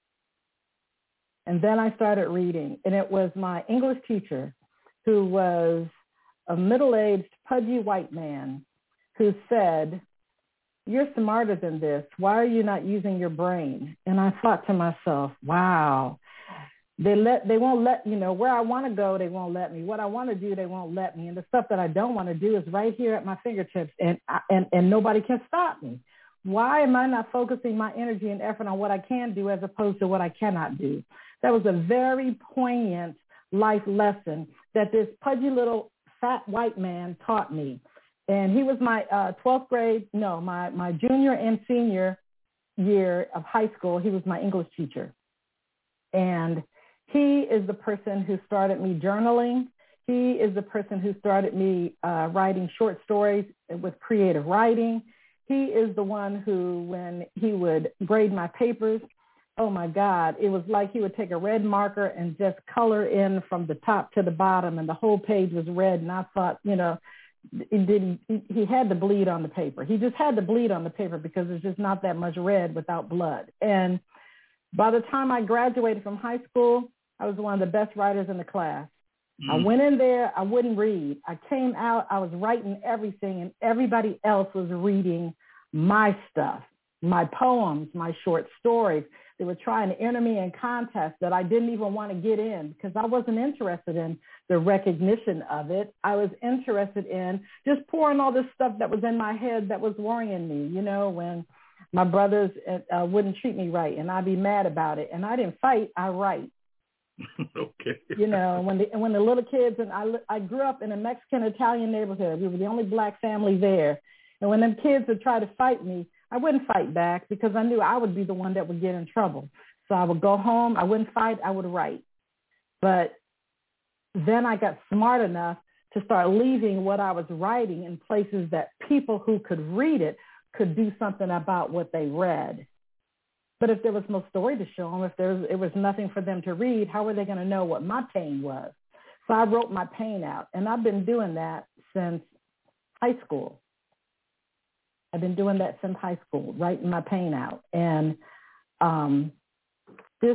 And it was my English teacher, who was a middle-aged, pudgy white man, who said, "You're smarter than this. Why are you not using your brain?" And I thought to myself, wow, They won't let, where I want to go, they won't let me. What I want to do, they won't let me. And the stuff that I don't want to do is right here at my fingertips, and nobody can stop me. Why am I not focusing my energy and effort on what I can do as opposed to what I cannot do? That was a very poignant life lesson that this pudgy little fat white man taught me. And he was my 12th grade, my junior and senior year of high school. He was my English teacher. And he is the person who started me journaling. He is the person who started me writing short stories with creative writing. He is the one who, when he would grade my papers, oh my God, it was like he would take a red marker and just color in from the top to the bottom, and the whole page was red. And I thought, he had to bleed on the paper. He just had to bleed on the paper because there's just not that much red without blood. And by the time I graduated from high school, I was one of the best writers in the class. I went in there, I wouldn't read. I came out, I was writing everything, and everybody else was reading my stuff, my poems, my short stories. They were trying to enter me in contests that I didn't even want to get in because I wasn't interested in the recognition of it. I was interested in just pouring all this stuff that was in my head that was worrying me, when my brothers wouldn't treat me right, and I'd be mad about it. And I didn't fight, I write.
Okay.
When the little kids, and I grew up in a Mexican-Italian neighborhood. We were the only black family there. And when them kids would try to fight me, I wouldn't fight back because I knew I would be the one that would get in trouble. So I would go home, I wouldn't fight, I would write. But then I got smart enough to start leaving what I was writing in places that people who could read it could do something about what they read. But if there was no story to show them, if it was nothing for them to read, how were they going to know what my pain was? So I wrote my pain out, and I've been doing that since high school. Writing my pain out. And it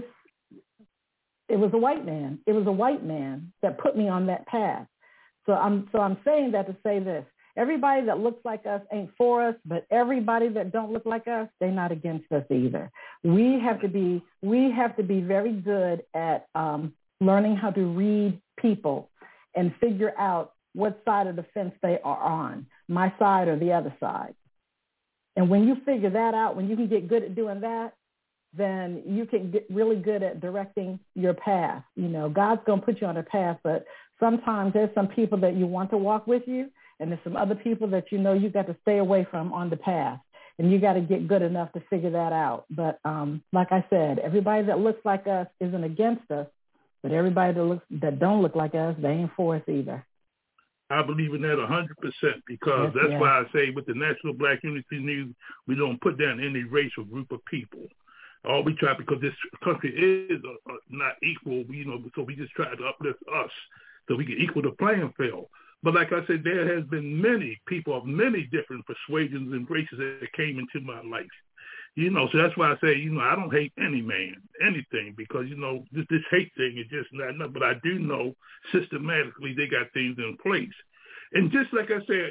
was a white man. It was a white man that put me on that path. So I'm saying that to say this. Everybody that looks like us ain't for us, but everybody that don't look like us, they're not against us either. We have to be very good at learning how to read people and figure out what side of the fence they are on, my side or the other side. And when you figure that out, when you can get good at doing that, then you can get really good at directing your path. God's going to put you on a path, but sometimes there's some people that you want to walk with you, and there's some other people that you got to stay away from on the path. And you got to get good enough to figure that out. But like I said, everybody that looks like us isn't against us, but everybody that don't look like us, they ain't for us either.
I believe in that 100% because that's why I say with the National Black Unity News, we don't put down any racial group of people. All we try, because this country is not equal, so we just try to uplift us so we can equal the playing field. But like I said, there has been many people of many different persuasions and races that came into my life. So that's why I say, I don't hate any man, anything, because, this hate thing is just not enough. But I do know systematically they got things in place. And just like I said,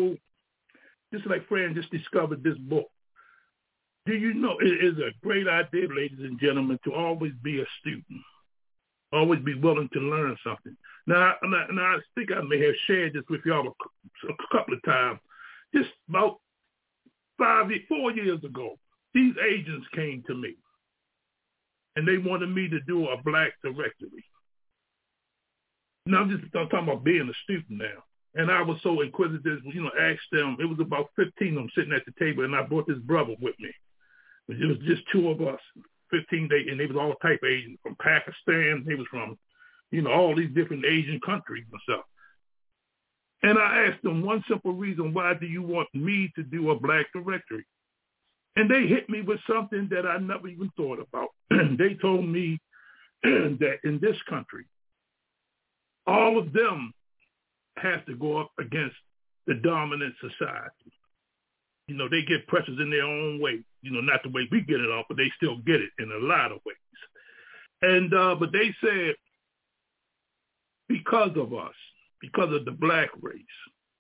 just like Fran just discovered this book, do you know it is a great idea, ladies and gentlemen, to always be a student, always be willing to learn something. Now I think I may have shared this with y'all a couple of times. Just about 4 years ago, these agents came to me, and they wanted me to do a black directory. Now, I'm talking about being a student now. And I was so inquisitive, asked them. It was about 15 of them sitting at the table, and I brought this brother with me. It was just 2 of us, 15 days, and they was all type of Asians from Pakistan. They was from, all these different Asian countries and stuff. And I asked them one simple reason: why do you want me to do a black directory? And they hit me with something that I never even thought about. They told me that in this country, all of them have to go up against the dominant society. They get pressures in their own way, not the way we get it off, but they still get it in a lot of ways. And but they said, because of us, because of the black race,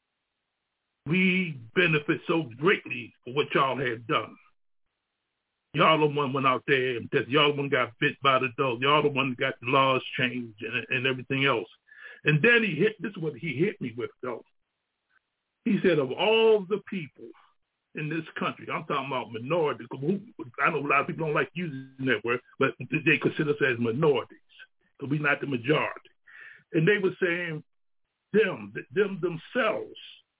we benefit so greatly for what y'all have done. Y'all the one went out there and y'all the one got bit by the dog. Y'all the one got the laws changed and everything else. And then this is what he hit me with, though. He said, of all the people in this country, I'm talking about minorities. I know a lot of people don't like using that word, but they consider us as minorities, because we're not the majority. And they were saying them themselves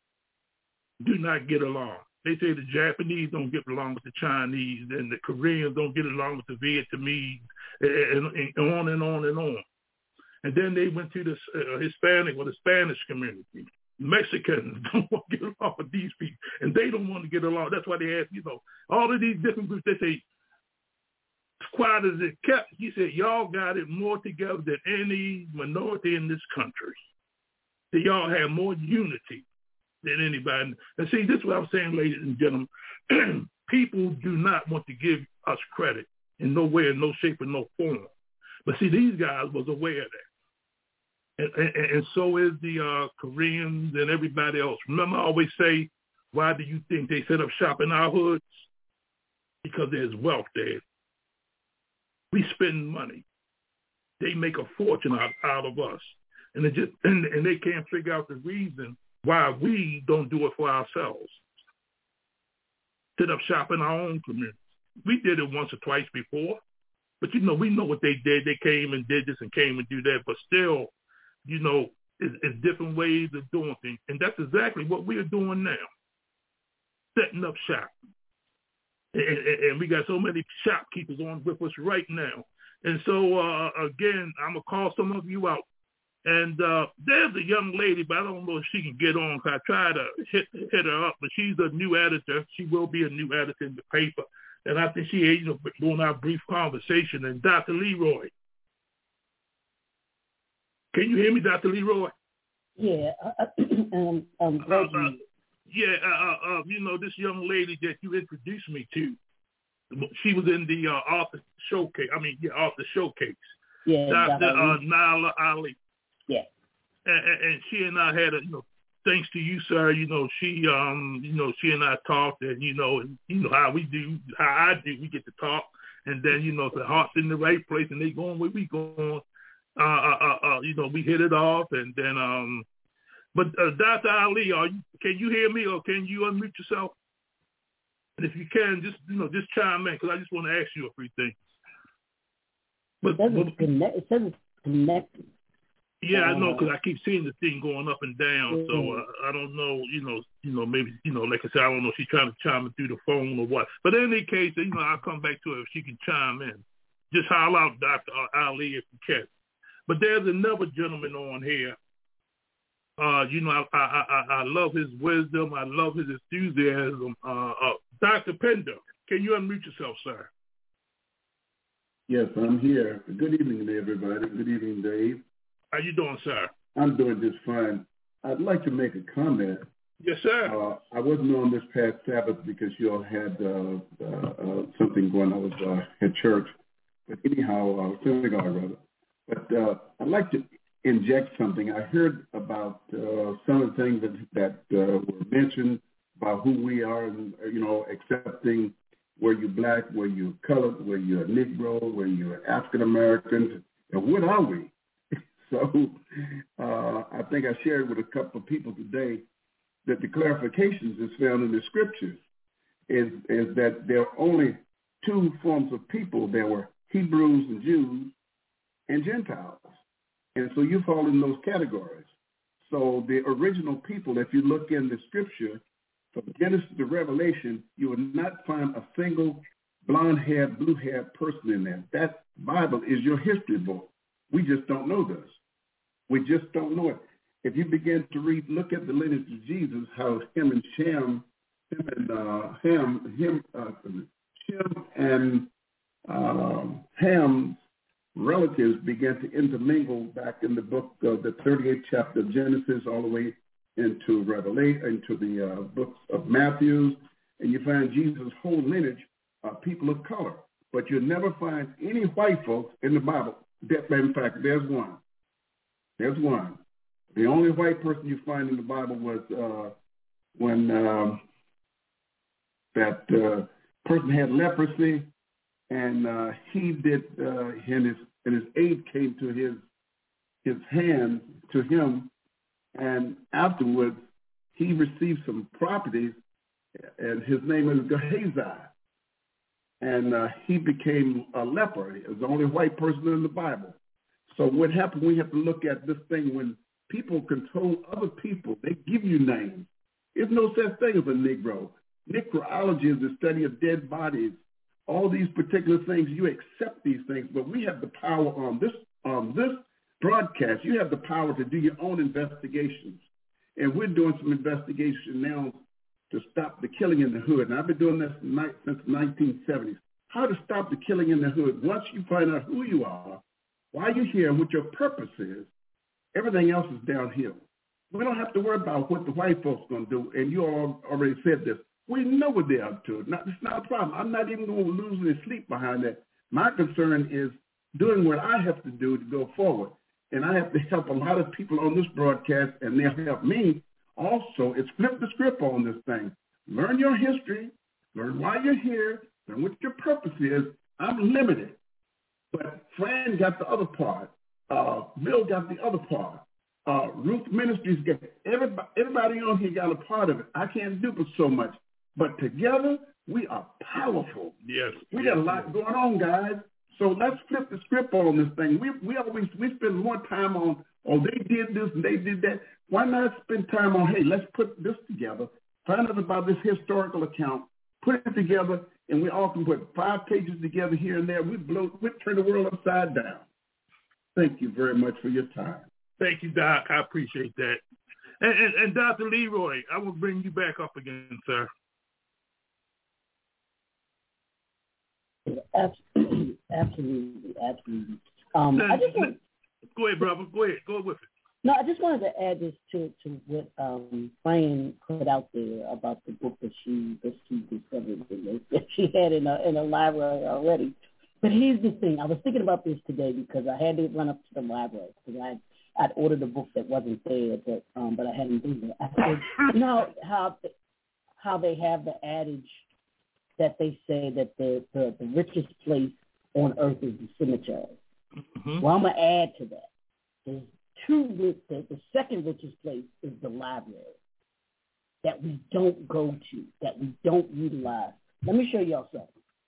do not get along. They say the Japanese don't get along with the Chinese, and the Koreans don't get along with the Vietnamese, and on and on and on. And then they went to the Hispanic or the Spanish community. Mexicans don't want to get along with these people, and they don't want to get along. That's why they ask, all of these different groups, they say, as quiet as it kept, he said, y'all got it more together than any minority in this country. That y'all have more unity than anybody. And see, this is what I'm saying, ladies and gentlemen. People do not want to give us credit in no way, in no shape, or no form. But see, these guys was aware of that. And so is the Koreans and everybody else. Remember, I always say, why do you think they set up shop in our hoods? Because there's wealth there. We spend money. They make a fortune out of us. And they can't figure out the reason why we don't do it for ourselves. Set up shop in our own community. We did it once or twice before, but we know what they did. They came and did this and came and do that, but still, it's different ways of doing things. And that's exactly what we are doing now, setting up shop. And we got so many shopkeepers on with us right now. And so, again, I'm going to call some of you out. And there's a young lady, but I don't know if she can get on, because I tried to hit her up, but she's a new editor. She will be a new editor in the paper. And I think she, during our brief conversation, and Dr. Leroy. Can you hear me, Dr. Leroy?
Yeah, I'm glad
this young lady that you introduced me to, she was in the author showcase. Author showcase.
Yeah,
Dr. Nala Ali.
Yeah.
And she and I had thanks to you, sir. She and I talked, and how we do, how I do. We get to talk, and then if the heart's in the right place and they going where we going, we hit it off, and then But Dr. Ali, can you hear me, or can you unmute yourself? And if you can, just chime in, because I just want to ask you a few things.
It says it's connected.
Yeah, I know, because I keep seeing the thing going up and down. So I don't know, maybe, like I said, I don't know if she's trying to chime in through the phone or what. But in any case, I'll come back to her if she can chime in. Just holler out Dr. Ali if you can. But there's another gentleman on here. I love his wisdom. I love his enthusiasm. Dr. Pender, can you unmute yourself, sir?
Yes, I'm here. Good evening to everybody. Good evening, Dave.
How you doing, sir?
I'm doing just fine. I'd like to make a comment.
Yes, sir.
I wasn't on this past Sabbath because you all had something going on. I was at church. But anyhow, synagogue rather. But I'd like to inject something. I heard about some of the things that were mentioned about who we are, and accepting where you're black, where you're colored, where you're a Negro, where you're African American, and what are we? So I think I shared with a couple of people today that the clarifications is found in the scriptures is that there are only two forms of people. There were Hebrews and Jews and Gentiles. And so you fall in those categories. So the original people, if you look in the scripture, from Genesis to Revelation, you will not find a single blonde-haired, blue-haired person in there. That Bible is your history book. We just don't know this. We just don't know it. If you begin to read, look at the lineage of Jesus, how Shem and Ham's relatives began to intermingle back in the book of the 38th chapter of Genesis all the way into Revelation, into the books of Matthew, and you find Jesus' whole lineage are people of color. But you'll never find any white folks in the Bible. In fact, there's one. There's one. The only white person you find in the Bible was when that person had leprosy, and he did, and his aide came to his hand to him, and afterwards he received some properties, and his name is Gehazi, and he became a leper. He was the only white person in the Bible. So what happened, we have to look at this thing when people control other people, they give you names. There's no such thing as a Negro. Necrology is the study of dead bodies. All these particular things, you accept these things, but we have the power on this broadcast. You have the power to do your own investigations. And we're doing some investigation now to stop the killing in the hood. And I've been doing this since the 1970s. How to stop the killing in the hood. Once you find out who you are, why you're here, and what your purpose is, everything else is downhill. We don't have to worry about what the white folks are going to do. And you all already said this. We know what they're up to. It's not a problem. I'm not even going to lose any sleep behind that. My concern is doing what I have to do to go forward. And I have to help a lot of people on this broadcast, and they'll help me. Also, it's flip the script on this thing. Learn your history. Learn why you're here. Learn what your purpose is. I'm limited. But Fran got the other part. Bill got the other part. Ruth Ministries got everybody on here got a part of it. I can't do but so much. But together, we are powerful.
Yes.
We got a lot going on, guys. So let's flip the script on this thing. We spend more time on, they did this and they did that. Why not spend time on, hey, let's put this together, find out about this historical account, put it together, and we all can put 5 pages together here and there. We turn the world upside down. Thank you very much for your time.
Thank you, Doc. I appreciate that. And Dr. Leroy, I will bring you back up again, sir.
Absolutely. I just want.
Go ahead, brother. Go ahead. Go with it.
No, I just wanted to add this to what Fran put out there about the book that she discovered that she had in a library already. But here's the thing. I was thinking about this today because I had to run up to the library because I'd ordered a book that wasn't there, but I hadn't been there. I said, you know how they have the adage that they say that the richest place on earth is the cemetery. Mm-hmm. Well, I'm going to add to that. The second richest place is the library that we don't go to, that we don't utilize. Let me show y'all something.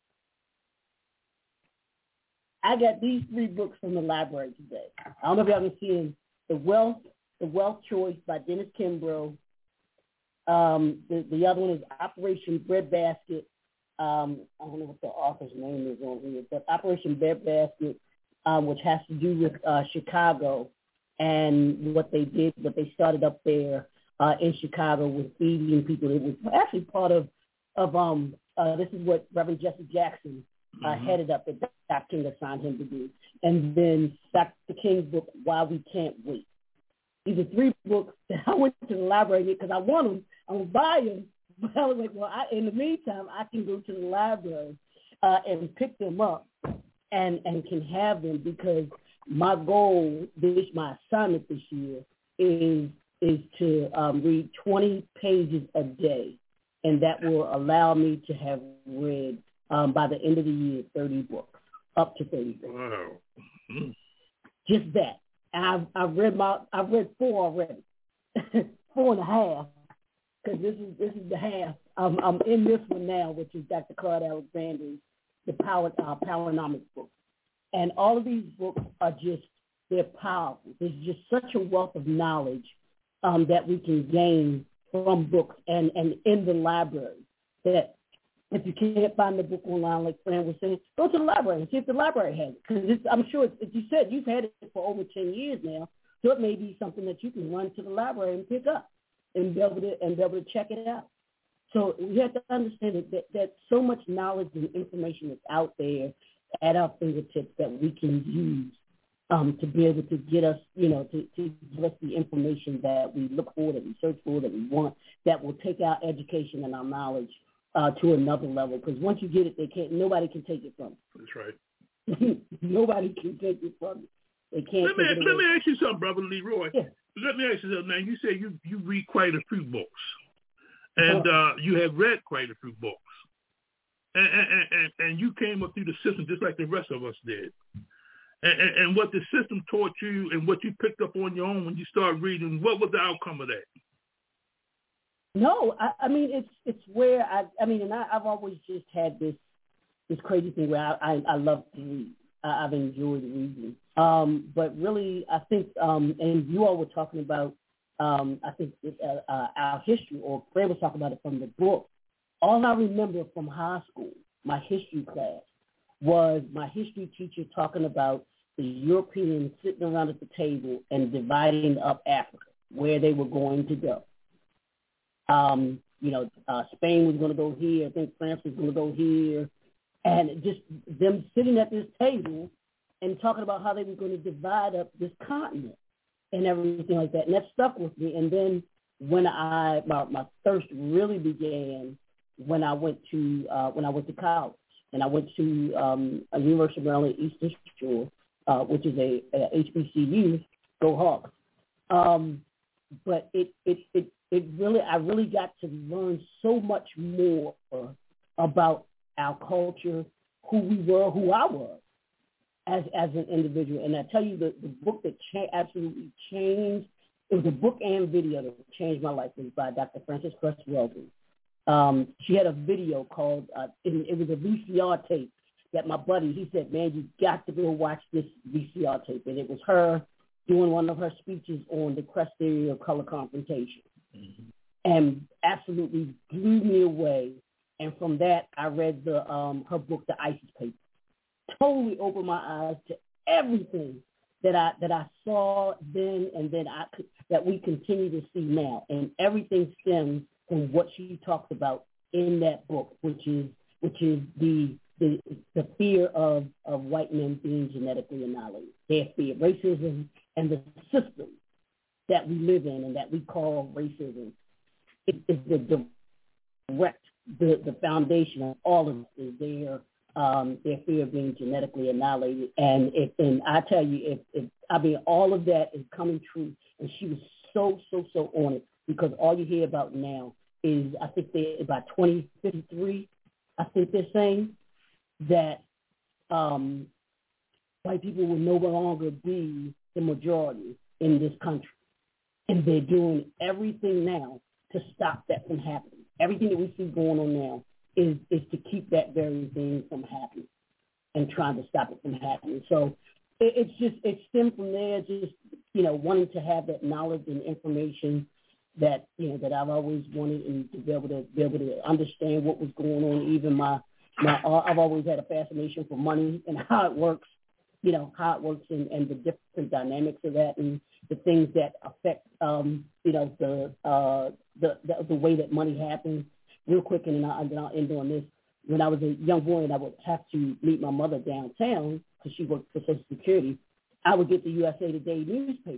I got these 3 books from the library today. I don't know if y'all can see them. The Wealth Choice by Dennis Kimbrough. The other one is Operation Breadbasket. I don't know what the author's name is on here, but Operation Breadbasket, which has to do with Chicago and what they did, what they started up there in Chicago with feeding people. It was actually part of this is what Reverend Jesse Jackson headed up that Dr. King assigned him to do. And then Dr. King's book, Why We Can't Wait. These are 3 books that I went to the library because I want them. I will buy them. But I was like, well, in the meantime, I can go to the library and pick them up and can have them because my goal, my assignment this year is to read 20 pages a day, and that will allow me to have read by the end of the year 30 books, up to 30 books.
Wow. Mm-hmm.
Just that. And I've read 4 already, 4.5. Because this is the half. I'm in this one now, which is Dr. Claude Alexander's The Powernomics book. And all of these books are they're powerful. There's just such a wealth of knowledge that we can gain from books and in the library that if you can't find the book online, like Fran was saying, go to the library and see if the library has it. Because I'm sure, as you said, you've had it for over 10 years now, so it may be something that you can run to the library and pick up. And be able to check it out. So we have to understand that so much knowledge and information is out there at our fingertips that we can use to be able to get us, to give us the information that we look for, that we search for, that we want, that will take our education and our knowledge to another level. Because once you get it, nobody can take it from you.
That's right.
Nobody can take it from you. They can't.
Let me ask you something, Brother Leroy.
Yeah.
Let me ask you something. Now, you say you read quite a few books, and you have read quite a few books. and you came up through the system just like the rest of us did. And what the system taught you and what you picked up on your own when you started reading, what was the outcome of that?
No, I mean, it's where I've always just had this crazy thing where I love to read. I've enjoyed reading. But really, I think, and you all were talking about, I think our history, or Fred was talking about it from the book. All I remember from high school, my history class, was my history teacher talking about the Europeans sitting around at the table and dividing up Africa, where they were going to go. Spain was going to go here. I think France was going to go here. And just them sitting at this table and talking about how they were going to divide up this continent and everything like that. And that stuck with me. And then when my thirst really began when I went to college. And I went to a University of Maryland Eastern Shore, which is a HBCU. Go Hawks! But I really got to learn so much more about our culture, who we were, who I was as an individual. And I tell you, the book that absolutely changed, it was a book and video that changed my life. It was by Dr. Frances Cress Welsing. She had a video called, it was a VCR tape that my buddy, he said, man, you got to go watch this VCR tape. And it was her doing one of her speeches on the Cress theory of color confrontation. Mm-hmm. And absolutely blew me away. And from that, I read her book, The ISIS Papers. Totally opened my eyes to everything that I saw then and then that we continue to see now. And everything stems from what she talks about in that book, which is the fear of white men being genetically annihilated. Their fear, racism, and the system that we live in and that we call racism. It is the foundation of all of it is their fear of being genetically annihilated. And I tell you, all of that is coming true. And she was so on it, because all you hear about now is, I think by 2053, I think they're saying that white people will no longer be the majority in this country. And they're doing everything now to stop that from happening. Everything that we see going on now is to keep that very thing from happening and trying to stop it from happening. So it stemmed from there, just, wanting to have that knowledge and information that I've always wanted, and to be able to understand what was going on. Even I've always had a fascination for money and how it works, how it works and the different dynamics of that and the things that affect, the way that money happens. Real quick, and then I'll end on this. When I was a young boy and I would have to meet my mother downtown because she worked for Social Security, I would get the USA Today newspaper.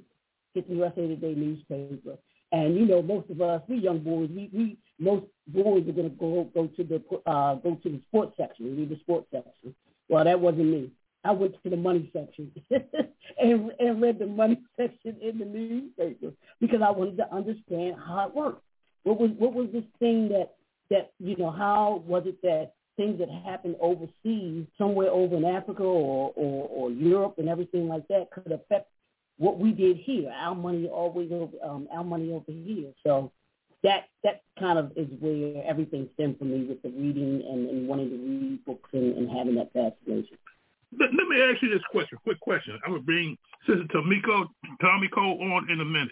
And most of us, we young boys, most boys are going to go to the sports section, read the sports section. Well, that wasn't me. I went to the money section and read the money section in the newspaper because I wanted to understand how it worked. What was this thing that how was it that things that happened overseas, somewhere over in Africa or Europe and everything like that, could affect what we did here, our money always over here. So that kind of is where everything stemmed for me with the reading and wanting to read books and having that fascination.
Let me ask you this question, quick question. I'm going to bring Sister Tomiko on in a minute.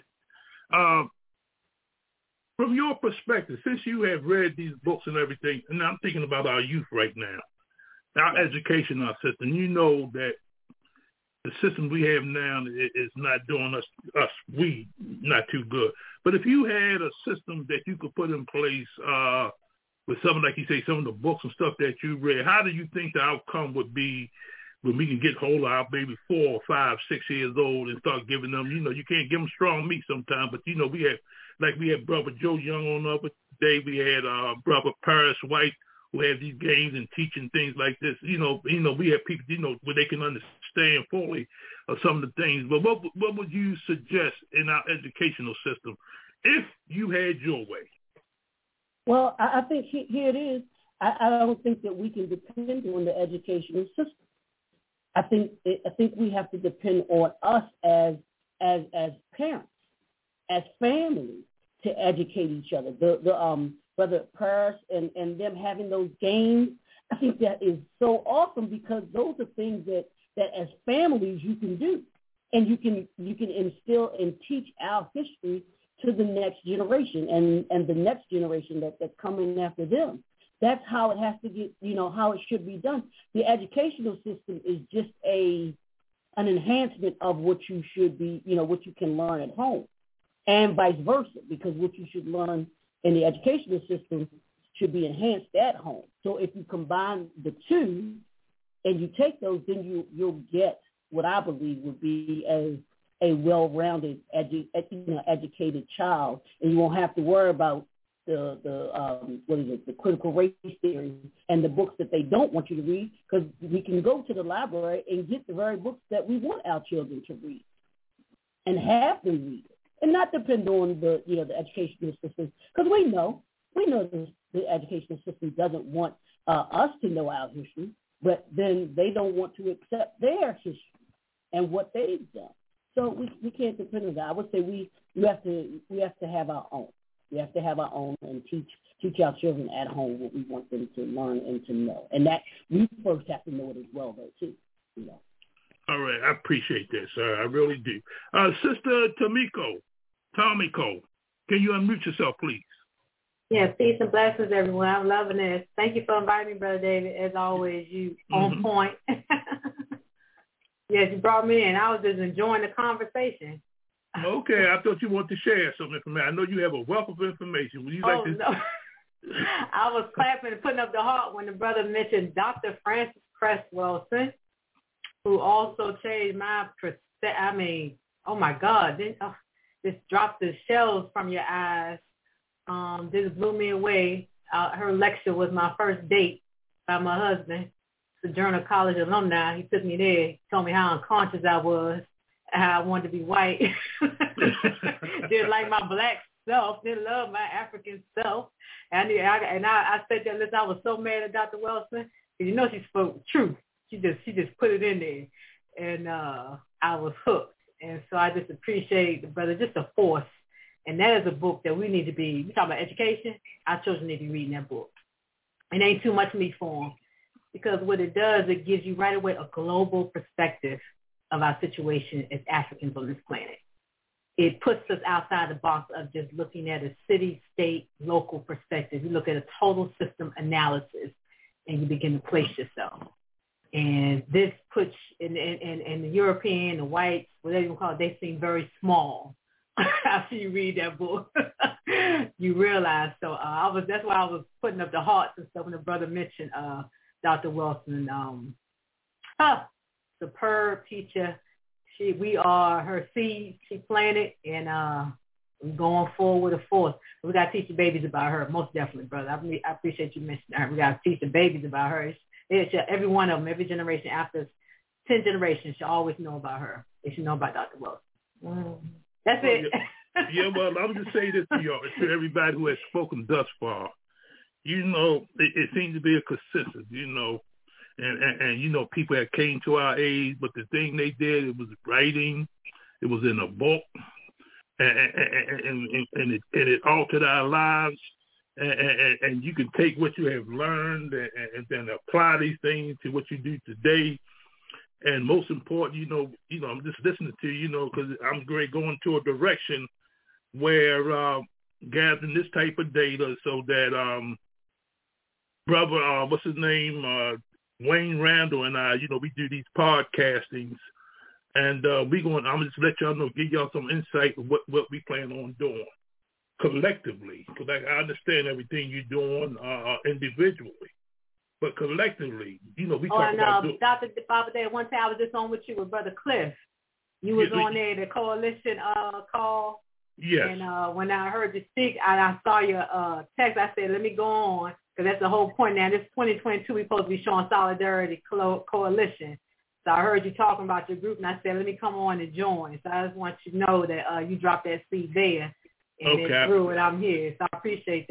From your perspective, since you have read these books and everything, and I'm thinking about our youth right now, our education, our system, you know that the system we have now is not doing us not too good. But if you had a system that you could put in place with some, like you say, some of the books and stuff that you read, how do you think the outcome would be when we can get hold of our baby 4, 5, 6 years old and start giving them, you can't give them strong meat sometimes, but we had Brother Joe Young on the other day, we had Brother Paris White who had these games and teaching things like this. We have people, where they can understand fully some of the things. But what would you suggest in our educational system if you had your way?
Well, I think here it is. I don't think that we can depend on the educational system. I think we have to depend on us as parents, as families, to educate each other. Whether parents and them having those games, I think that is so awesome, because those are things that as families you can do, and you can instill and teach our history to the next generation and the next generation that's coming after them. That's how it has to get, how it should be done. The educational system is just an enhancement of what you should be, what you can learn at home, and vice versa, because what you should learn in the educational system should be enhanced at home. So if you combine the two and you take those, then you'll get what I believe would be a well-rounded, educated child, and you won't have to worry about the critical race theory and the books that they don't want you to read, because we can go to the library and get the very books that we want our children to read and have them read it, and not depend on the educational system, because we know the educational system doesn't want us to know our history, but then they don't want to accept their history and what they've done. So we can't depend on that. I would say we have to have our own. We have to have our own and teach our children at home what we want them to learn and to know. And that we first have to know it as well, though, too.
All right. I appreciate that, sir. I really do. Sister Tomiko, can you unmute yourself, please?
Yes, peace and blessings, everyone. I'm loving this. Thank you for inviting me, Brother David. As always, you on point. Yes, you brought me in. I was just enjoying the conversation.
Okay, I thought you wanted to share some information. I know you have a wealth of information. Would you like to? No.
I was clapping and putting up the heart when the brother mentioned Dr. Francis Cress Welsing, who also changed my perspective. I mean, oh my God, this dropped the shells from your eyes. This blew me away. Her lecture was my first date by my husband, Sojourner College alumni. He took me there, told me how unconscious I was, how I wanted to be white, didn't like my black self, didn't love my African self. And I said that, listen, I was so mad at Dr. Welsing, because she spoke truth. She just put it in there, and I was hooked. And so I just appreciate the brother, just a force. And that is a book that we need to be, we talk about education, our children need to be reading that book. It ain't too much meat for them, because what it does, it gives you right away a global perspective of our situation as Africans on this planet. It puts us outside the box of just looking at a city, state, local perspective. You look at a total system analysis, and you begin to place yourself. And this puts, in the European, the whites, whatever you call it, they seem very small. After you read that book, you realize. So that's why I was putting up the hearts and stuff when the brother mentioned Dr. Welsing. Superb teacher. We are her seed she planted, and we're going forward with a force. We got to teach the babies about her, most definitely, brother. I appreciate you mentioning her. We got to teach the babies about her. Every one of them, every generation after 10 generations should always know about her. They should know about Dr. Welsing. That's it.
Yeah, well, I would just say this to y'all, to everybody who has spoken thus far. It seems to be a consensus, and people that came to our age, but the thing they did, it was writing, it was in a book, and it altered our lives. And you can take what you have learned and then apply these things to what you do today. And most important, I'm just listening to you, because I'm going to a direction where gathering this type of data so that brother, what's his name, Wayne Randall and I, we do these podcastings, and I'm just let y'all know, give y'all some insight of what we plan on doing collectively, because I understand everything you're doing individually. But collectively, we talk about...
Dr. Baba Day, one time I was just on with you with Brother Cliff. You was on there, the coalition call.
Yes.
And when I heard you speak, I saw your text, I said, let me go on, because that's the whole point now. This 2022, we're supposed to be showing solidarity coalition. So I heard you talking about your group, and I said, let me come on and join. So I just want you to know that you dropped that seed there, and it grew, and I'm here. So I appreciate that.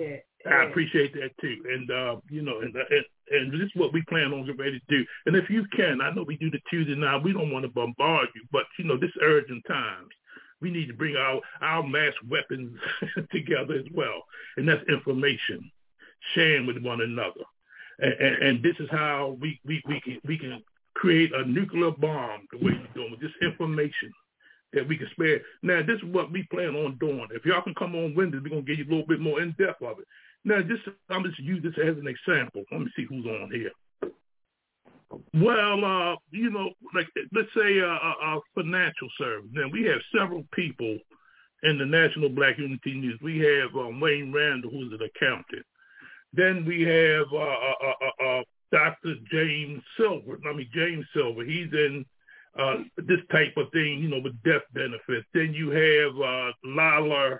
I appreciate that too, and and this is what we plan on getting ready to do. And if you can, I know we do the Tuesday now. We don't want to bombard you, but this urgent times, we need to bring our mass weapons together as well, and that's information, sharing with one another, and this is how we can create a nuclear bomb the way we're doing with this information that we can spare. Now, this is what we plan on doing. If y'all can come on Wednesday, we're going to give you a little bit more in-depth of it. Now, I'm just use this as an example. Let me see who's on here. Well, like let's say a financial service. Now, we have several people in the National Black Unity News. We have Wayne Randall, who's an accountant. Then we have Dr. James Silver. James Silver. He's in this type of thing, with death benefits. Then you have Lila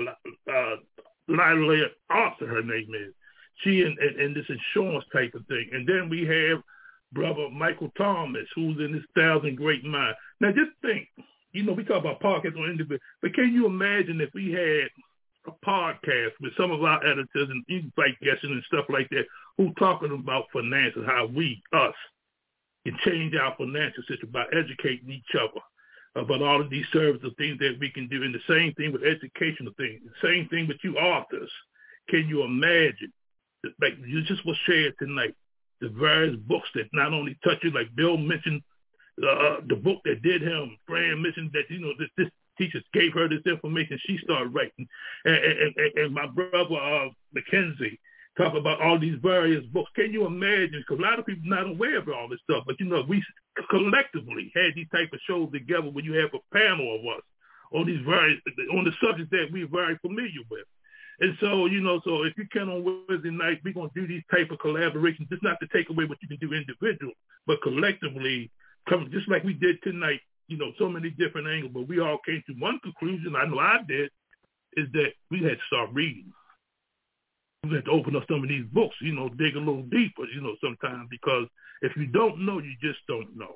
Arthur, her name is. She in this insurance type of thing. And then we have Brother Michael Thomas, who's in this Thousand Great Mind. Now, just think, we talk about podcasts on individual, but can you imagine if we had a podcast with some of our editors and invite guests and stuff like that who talking about finances, how we, us, can change our financial system by educating each other about all of these services, things that we can do. And the same thing with educational things, the same thing with you authors. Can you imagine, like you just was shared tonight, the various books that not only touch you, like Bill mentioned, the book that did him, Fran mentioned that, this teacher gave her this information, she started writing. And my brother, Mackenzie, talk about all these various books. Can you imagine? Because a lot of people are not aware of all this stuff. But, we collectively had these type of shows together where you have a panel of us on the subjects that we're very familiar with. And so, so if you can on Wednesday night, we're going to do these type of collaborations. Just not to take away what you can do individually, but collectively, just like we did tonight, so many different angles. But we all came to one conclusion, I know I did, is that we had to start reading. We have to open up some of these books, dig a little deeper, sometimes, because if you don't know, you just don't know.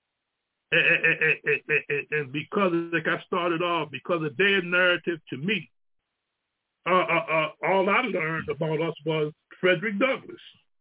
And because, like I started off, because of their narrative to me, all I learned about us was Frederick Douglass.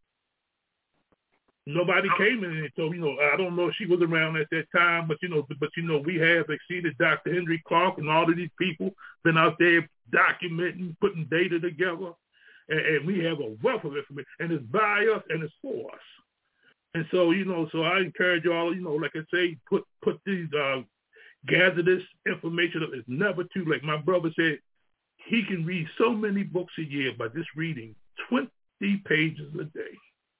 Nobody came in and told, I don't know if she was around at that time, but we have exceeded Dr. Henry Clark and all of these people been out there documenting, putting data together. And we have a wealth of information, and it's by us and it's for us. And so, so I encourage you all, like I say, put these, gather this information up. It's never too late. My brother said he can read so many books a year by just reading 20 pages a day.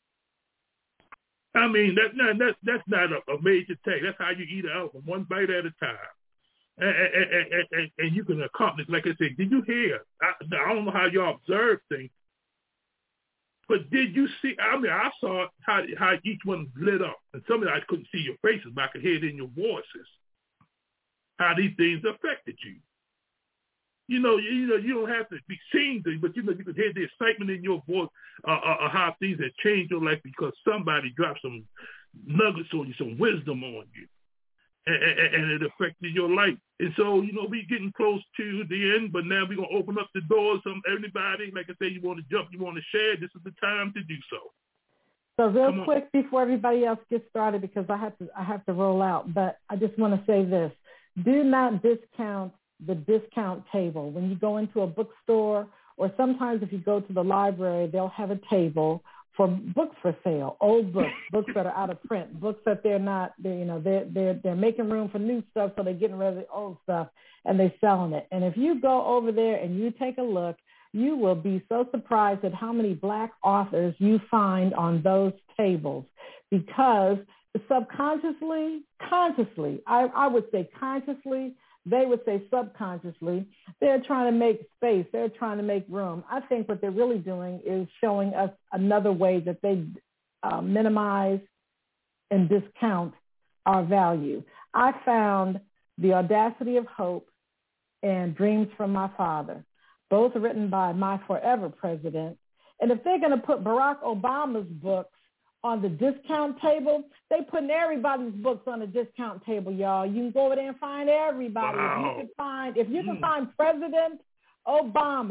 I mean, that's not a major task. That's how you eat an elephant, one bite at a time. And you can accomplish, like I said, did you hear? I don't know how y'all observe things, but did you see? I mean, I saw how each one lit up. And some of it I couldn't see your faces, but I could hear it in your voices, how these things affected you. You don't have to be seen, but you could hear the excitement in your voice, how things have changed your life because somebody dropped some nuggets on you, some wisdom on you. And it affected your life. And so, we're getting close to the end, but now we're going to open up the doors. Everybody, like I say, you want to jump, you want to share, this is the time to do so.
So real quick before everybody else gets started, because I have to roll out, but I just want to say this. Do not discount the discount table. When you go into a bookstore, or sometimes if you go to the library, they'll have a table for books for sale, old books, books that are out of print, books that they're making room for new stuff, so they're getting rid of the old stuff and they're selling it. And if you go over there and you take a look, you will be so surprised at how many Black authors you find on those tables, because subconsciously, consciously, I would say consciously, they would say subconsciously, they're trying to make space. They're trying to make room. I think what they're really doing is showing us another way that they minimize and discount our value. I found The Audacity of Hope and Dreams from My Father, both written by my forever president. And if they're going to put Barack Obama's books on the discount table, they putting everybody's books on the discount table, y'all. You can go over there and find everybody. Wow. If you can find President Obama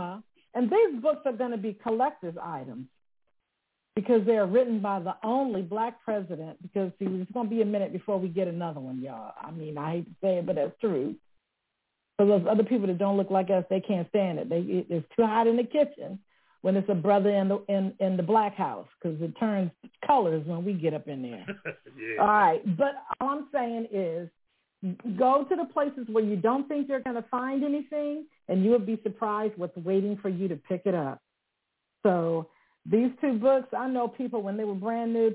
And these books are going to be collector's items because they are written by the only black president, because see, it's going to be a minute before we get another one, y'all. I mean, I hate to say it, but that's true. So those other people that don't look like us, they can't stand it. It's too hot in the kitchen when it's a brother in the black house, because it turns colors when we get up in there. Yeah. All right, but all I'm saying is go to the places where you don't think you're going to find anything, and you will be surprised what's waiting for you to pick it up. So these two books, I know people when they were brand new,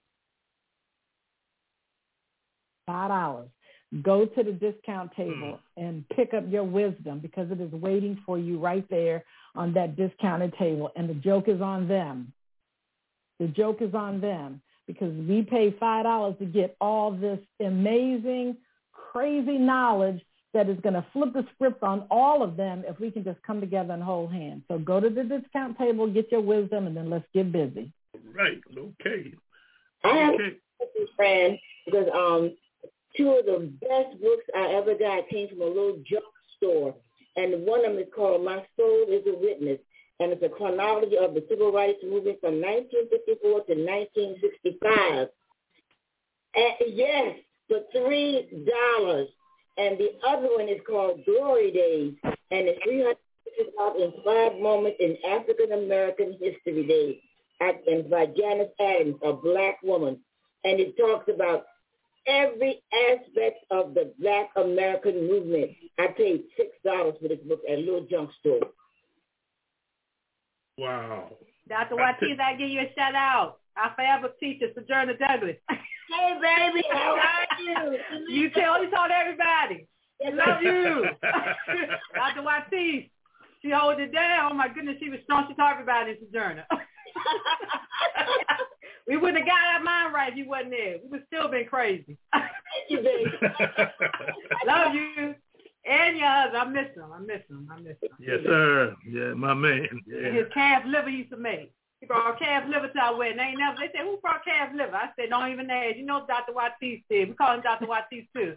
$5. Go to the discount table and pick up your wisdom, because it is waiting for you right there on that discounted table. And the joke is on them. The joke is on them, because we pay $5 to get all this amazing, crazy knowledge that is going to flip the script on all of them if we can just come together and hold hands. So go to the discount table, get your wisdom, and then let's get busy.
Right. Okay.
I have a friend, because two of the best books I ever got came from a little junk store. And one of them is called My Soul is a Witness. And it's a chronology of the civil rights movement from 1954 to 1965. And yes, for $3. And the other one is called Glory Days. And it's 365 moments in African American History Days. And by Janice Adams, a black woman. And it talks about every aspect of the Black American movement. I paid $6 for this book at a little junk store.
Wow.
Dr. Watis, I give you a shout out. Our forever teacher, Sojourner Douglas.
Hey, baby, how are you?
You told everybody. I love you. Dr. Watis, she holds it down. Oh, my goodness, she was strong. She taught everybody in Sojourner. We wouldn't have got our mind right if you wasn't there. We would still been crazy.
Thank you, baby.
Love you. And your husband. I miss him.
Yes, sir. Yeah, my man. Yeah.
His calf liver he used to make. He brought calf liver to our wedding. They said, who brought calf liver? I said, don't even ask. You know Dr. Watis did. We call him Dr. Watis too.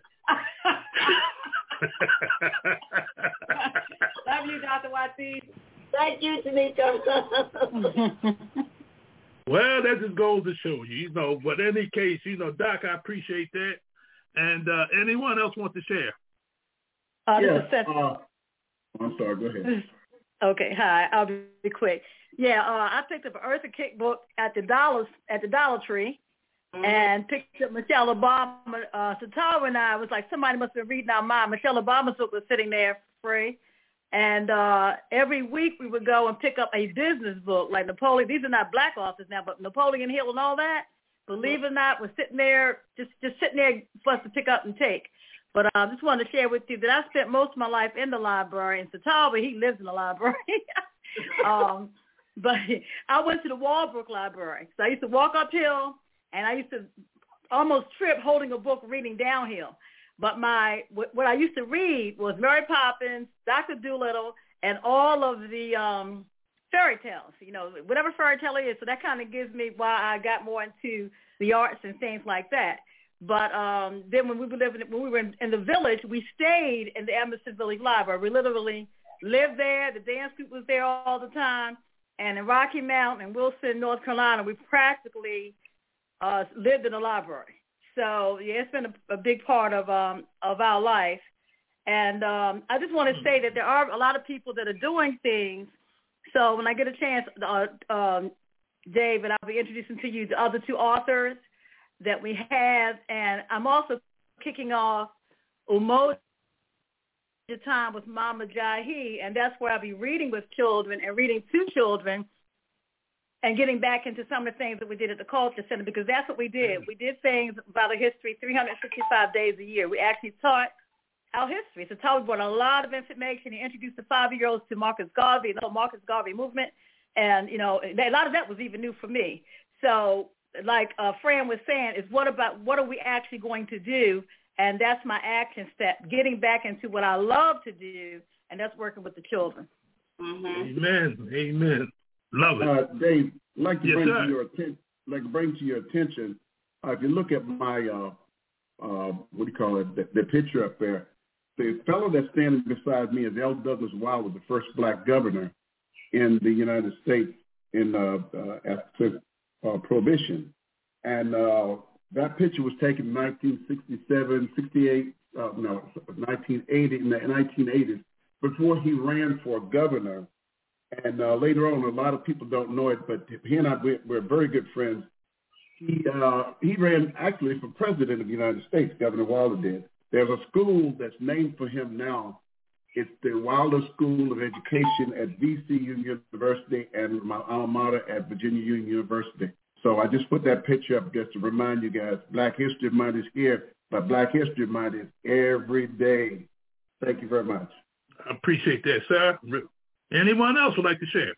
Love you, Dr. Watis.
Thank you, Tamika.
Well, that just goes to show you, but in any case, Doc, I appreciate that. And anyone else want to share?
Yes. I'm sorry, go ahead.
Okay, hi, I'll be quick. Yeah, I picked up an Eartha Kitt book at the Dollar Tree, and picked up Michelle Obama. Satara and I was like, somebody must have been reading our mind. Michelle Obama's book was sitting there for free. And every week we would go and pick up a business book like Napoleon. These are not black authors now, but Napoleon Hill and all that, believe it or not, was sitting there, just sitting there for us to pick up and take. But I just wanted to share with you that I spent most of my life in the library. And Satara, he lives in the library. But I went to the Walbrook Library. So I used to walk uphill, and I used to almost trip holding a book reading downhill. But what I used to read was Mary Poppins, Dr. Dolittle, and all of the fairy tales, whatever fairy tale it is. So that kind of gives me why I got more into the arts and things like that. But then when we were in the village, we stayed in the Emerson Village Library. We literally lived there. The dance group was there all the time. And in Rocky Mount and Wilson, North Carolina, we practically lived in the library. So, yeah, it's been a big part of our life. And I just want to say that there are a lot of people that are doing things. So when I get a chance, Dave, and I'll be introducing to you the other two authors that we have. And I'm also kicking off Umoja Time with Mama Jahi, and that's where I'll be reading with children and reading to children and getting back into some of the things that we did at the Culture Center, because that's what we did. We did things about our history 365 days a year. We actually taught our history. So Tyler brought a lot of information. He introduced the 5-year-olds to Marcus Garvey, the whole Marcus Garvey movement. And, a lot of that was even new for me. So like Fran was saying, is what are we actually going to do? And that's my action step, getting back into what I love to do, and that's working with the children.
Mm-hmm. Amen. Love it.
Dave, I'd like to bring to your attention, if you look at my, the picture up there, the fellow that's standing beside me is L. Douglas Wilder, the first black governor. in the United States in after Prohibition. And that picture was taken in 1967, 68, 1980, in the 1980s, before he ran for governor. And later on, a lot of people don't know it, but he and I, we're very good friends. He ran actually for president of the United States, Governor Wilder did. There's a school that's named for him now. It's the Wilder School of Education at VCU University and my alma mater at Virginia Union University. So I just put that picture up just to remind you guys, Black History Month is here, but Black History Month is every day. Thank you very much.
I appreciate that, sir. Anyone else would like to share?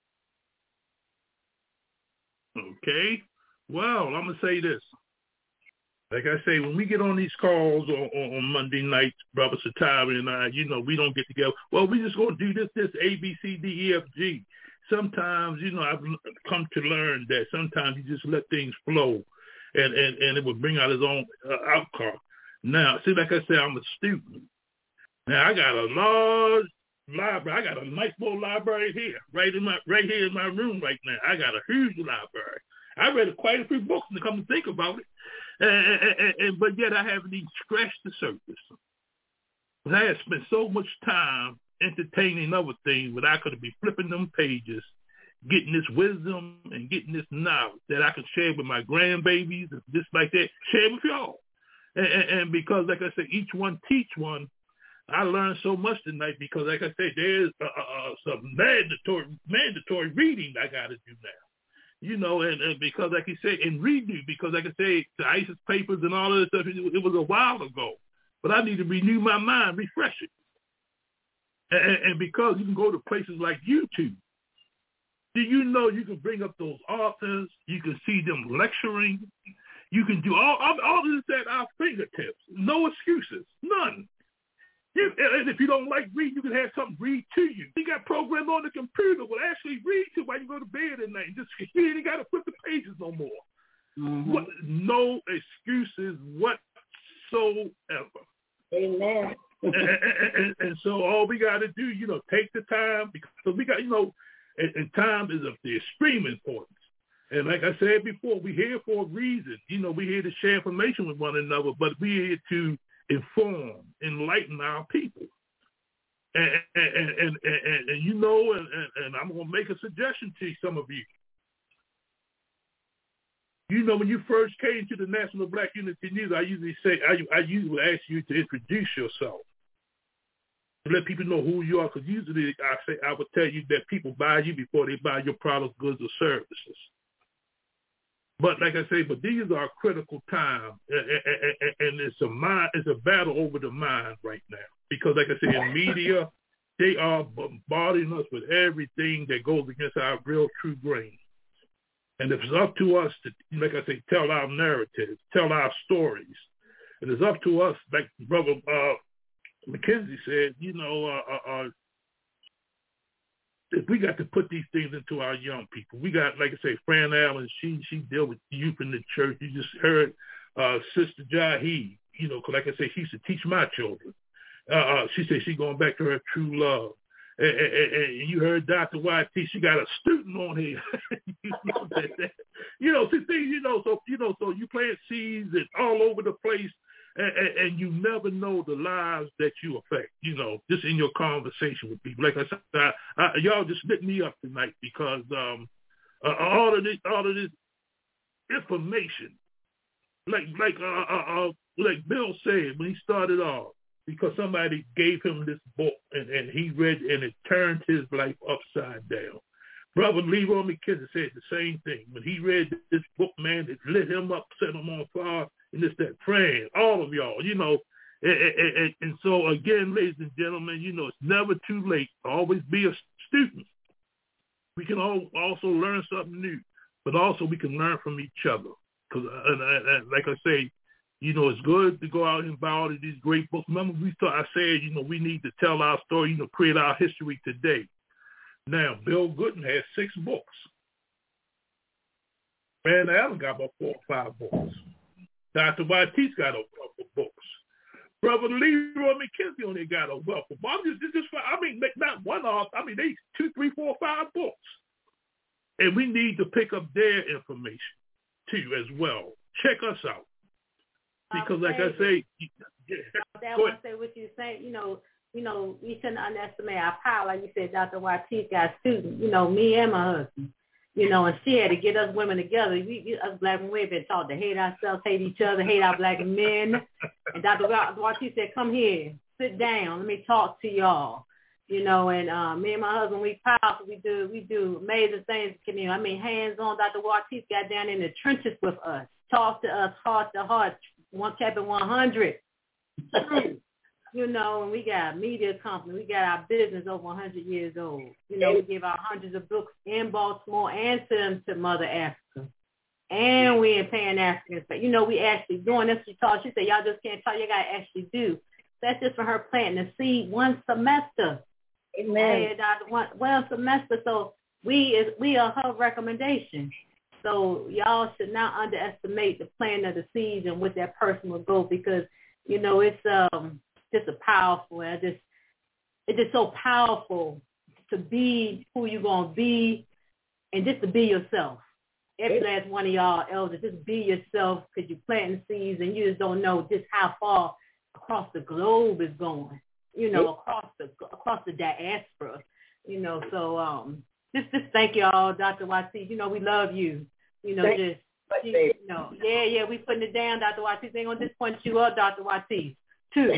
Okay. Well, I'm going to say this. Like I say, when we get on these calls on Monday nights, Brother Satari and I, we don't get together. Well, we just going to do this, A, B, C, D, E, F, G. Sometimes, I've come to learn that sometimes you just let things flow and it will bring out its own outcome. Now, see, like I said, I'm a student. Now, I got a large library. I got a nice little library here, right here in my room right now. I got a huge library. I read quite a few books to come to think about it. But yet I haven't even scratched the surface. I had spent so much time entertaining other things that I could be flipping them pages, getting this wisdom and getting this knowledge that I could share with my grandbabies and just like that, share with y'all. And because, like I said, each one teach one, I learned so much tonight because, like I said, there's some mandatory reading I got to do now. And because, like you say, and redo, because, like I say, the ISIS papers and all of this stuff, it was a while ago. But I need to renew my mind, refresh it. And because you can go to places like YouTube, do you know you can bring up those authors, you can see them lecturing, you can do all of this at our fingertips. No excuses, none. And if you don't like reading, you can have something read to you. You got programs on the computer will actually read to you while you go to bed at night. You ain't got to flip the pages no more. Mm-hmm. No excuses whatsoever.
Amen.
and so all we got to do, take the time because we got, and time is of the extreme importance. And like I said before, we're here for a reason. We're here to share information with one another, but we're here to inform, enlighten our people. And I'm going to make a suggestion to some of you. When you first came to the National Black Unity News, I usually say, I usually ask you to introduce yourself. To let people know who you are, because usually I would tell you that people buy you before they buy your products, goods, or services. But like I say, these are a critical time, and it's a battle over the mind right now. Because like I say, in media, they are bombarding us with everything that goes against our real true grain. And if it's up to us to, like I say, tell our narratives, tell our stories, and it's up to us, like Brother McKenzie said, if we got to put these things into our young people. We got, like I say, Fran Allen, she dealt with youth in the church. You just heard Sister Jahi, because like I say, she used to teach my children. She said she's going back to her true love. And you heard Dr. YT, she got a student on here. So you plant seeds and all over the place, and you never know the lives that you affect, just in your conversation with people. Like I said, y'all just lit me up tonight because all of this information, like Bill said when he started off, because somebody gave him this book and he read and it turned his life upside down. Brother Leroy McKenzie said the same thing. When he read this book, man, it lit him up, set him on fire, and it's that praying, all of y'all, And so, again, ladies and gentlemen, it's never too late. Always be a student. We can also learn something new, but also we can learn from each other. Because, like I say, it's good to go out and buy all of these great books. Remember, I said, we need to tell our story, create our history today. Now, Bill Gooden has 6 books. Van Allen got about 4 or 5 books. Dr. YT's got a couple books. Brother Leroy McKenzie on there got a wealth of books. I mean, not one off. I mean, they 2, 3, 4, 5 books. And we need to pick up their information, too, as well. Check us out. Because, like I say...
I want to say what you say. You know, we shouldn't underestimate our power. Like you said, Dr. YT's got students, me and my husband. And she had to get us women together. Us black women, we've been taught to hate ourselves, hate each other, hate our black men. And Dr. YT said, come here, sit down, let me talk to y'all. And me and my husband, we powerful. We do amazing things in the community. I mean, hands-on. Dr. YT got down in the trenches with us, talked to us heart to heart, chapter 100. And we got a media company. We got our business over 100 years old. We give out hundreds of books in Baltimore and send them to Mother Africa. And we in Pan-African. We actually doing this. She said, y'all just can't talk. You got to actually do. That's just for her planting the seed one semester.
Amen.
One semester. So we are her recommendation. So y'all should not underestimate the planting of the seeds and what that person will go, because, it's just a powerful, it's just so powerful to be who you're going to be and just to be yourself. Every last one of y'all elders, just be yourself, because you're planting seeds and you just don't know just how far across the globe is going, across the diaspora, so just thank y'all, Dr. YT. We love you. We putting it down, Dr. YT. They ain't gonna disappoint you up, Dr. YT, too.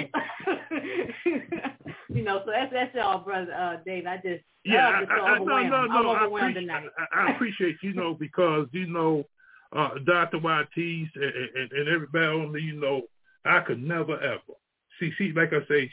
So that's y'all, brother Dave. I just I'm overwhelmed tonight.
I appreciate because Dr. YT's and everybody on the I could never ever see like I say,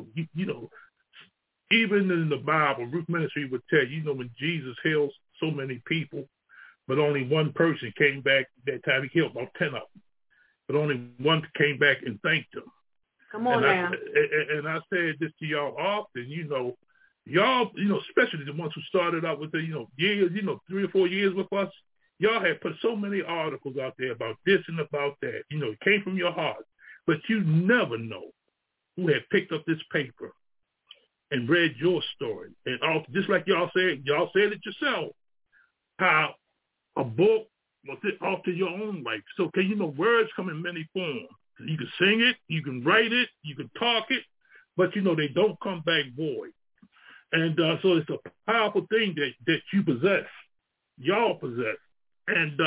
even in the Bible, Ruth Ministry would tell when Jesus heals so many people, but only one person came back that time. He healed about 10 of them, but only one came back and thanked him.
Come on now.
And I said this to y'all often, y'all, especially the ones who started out with the, years, 3 or 4 years with us, y'all had put so many articles out there about this and about that. It came from your heart, but you never know who had picked up this paper and read your story. And just like y'all said it yourself, how a book will alter your own life. So, words come in many forms. You can sing it, you can write it, you can talk it, but they don't come back void. And so it's a powerful thing that you possess, y'all possess. And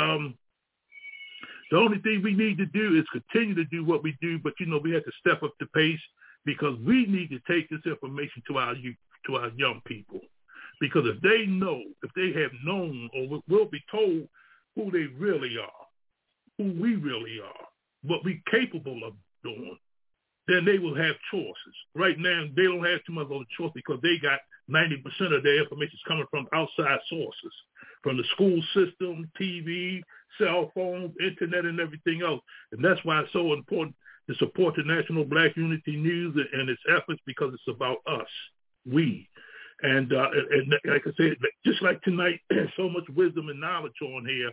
the only thing we need to do is continue to do what we do, but we have to step up the pace, because we need to take this information to our youth, to our young people. Because if they have known or will be told who they really are, who we really are, what we're capable of doing, then they will have choices. Right now, they don't have too much of a choice, because they got 90% of their information coming from outside sources, from the school system, TV, cell phones, internet, and everything else. And that's why it's so important to support the National Black Unity News and its efforts, because it's about us, we. And like I said, just like tonight, there's so much wisdom and knowledge on here.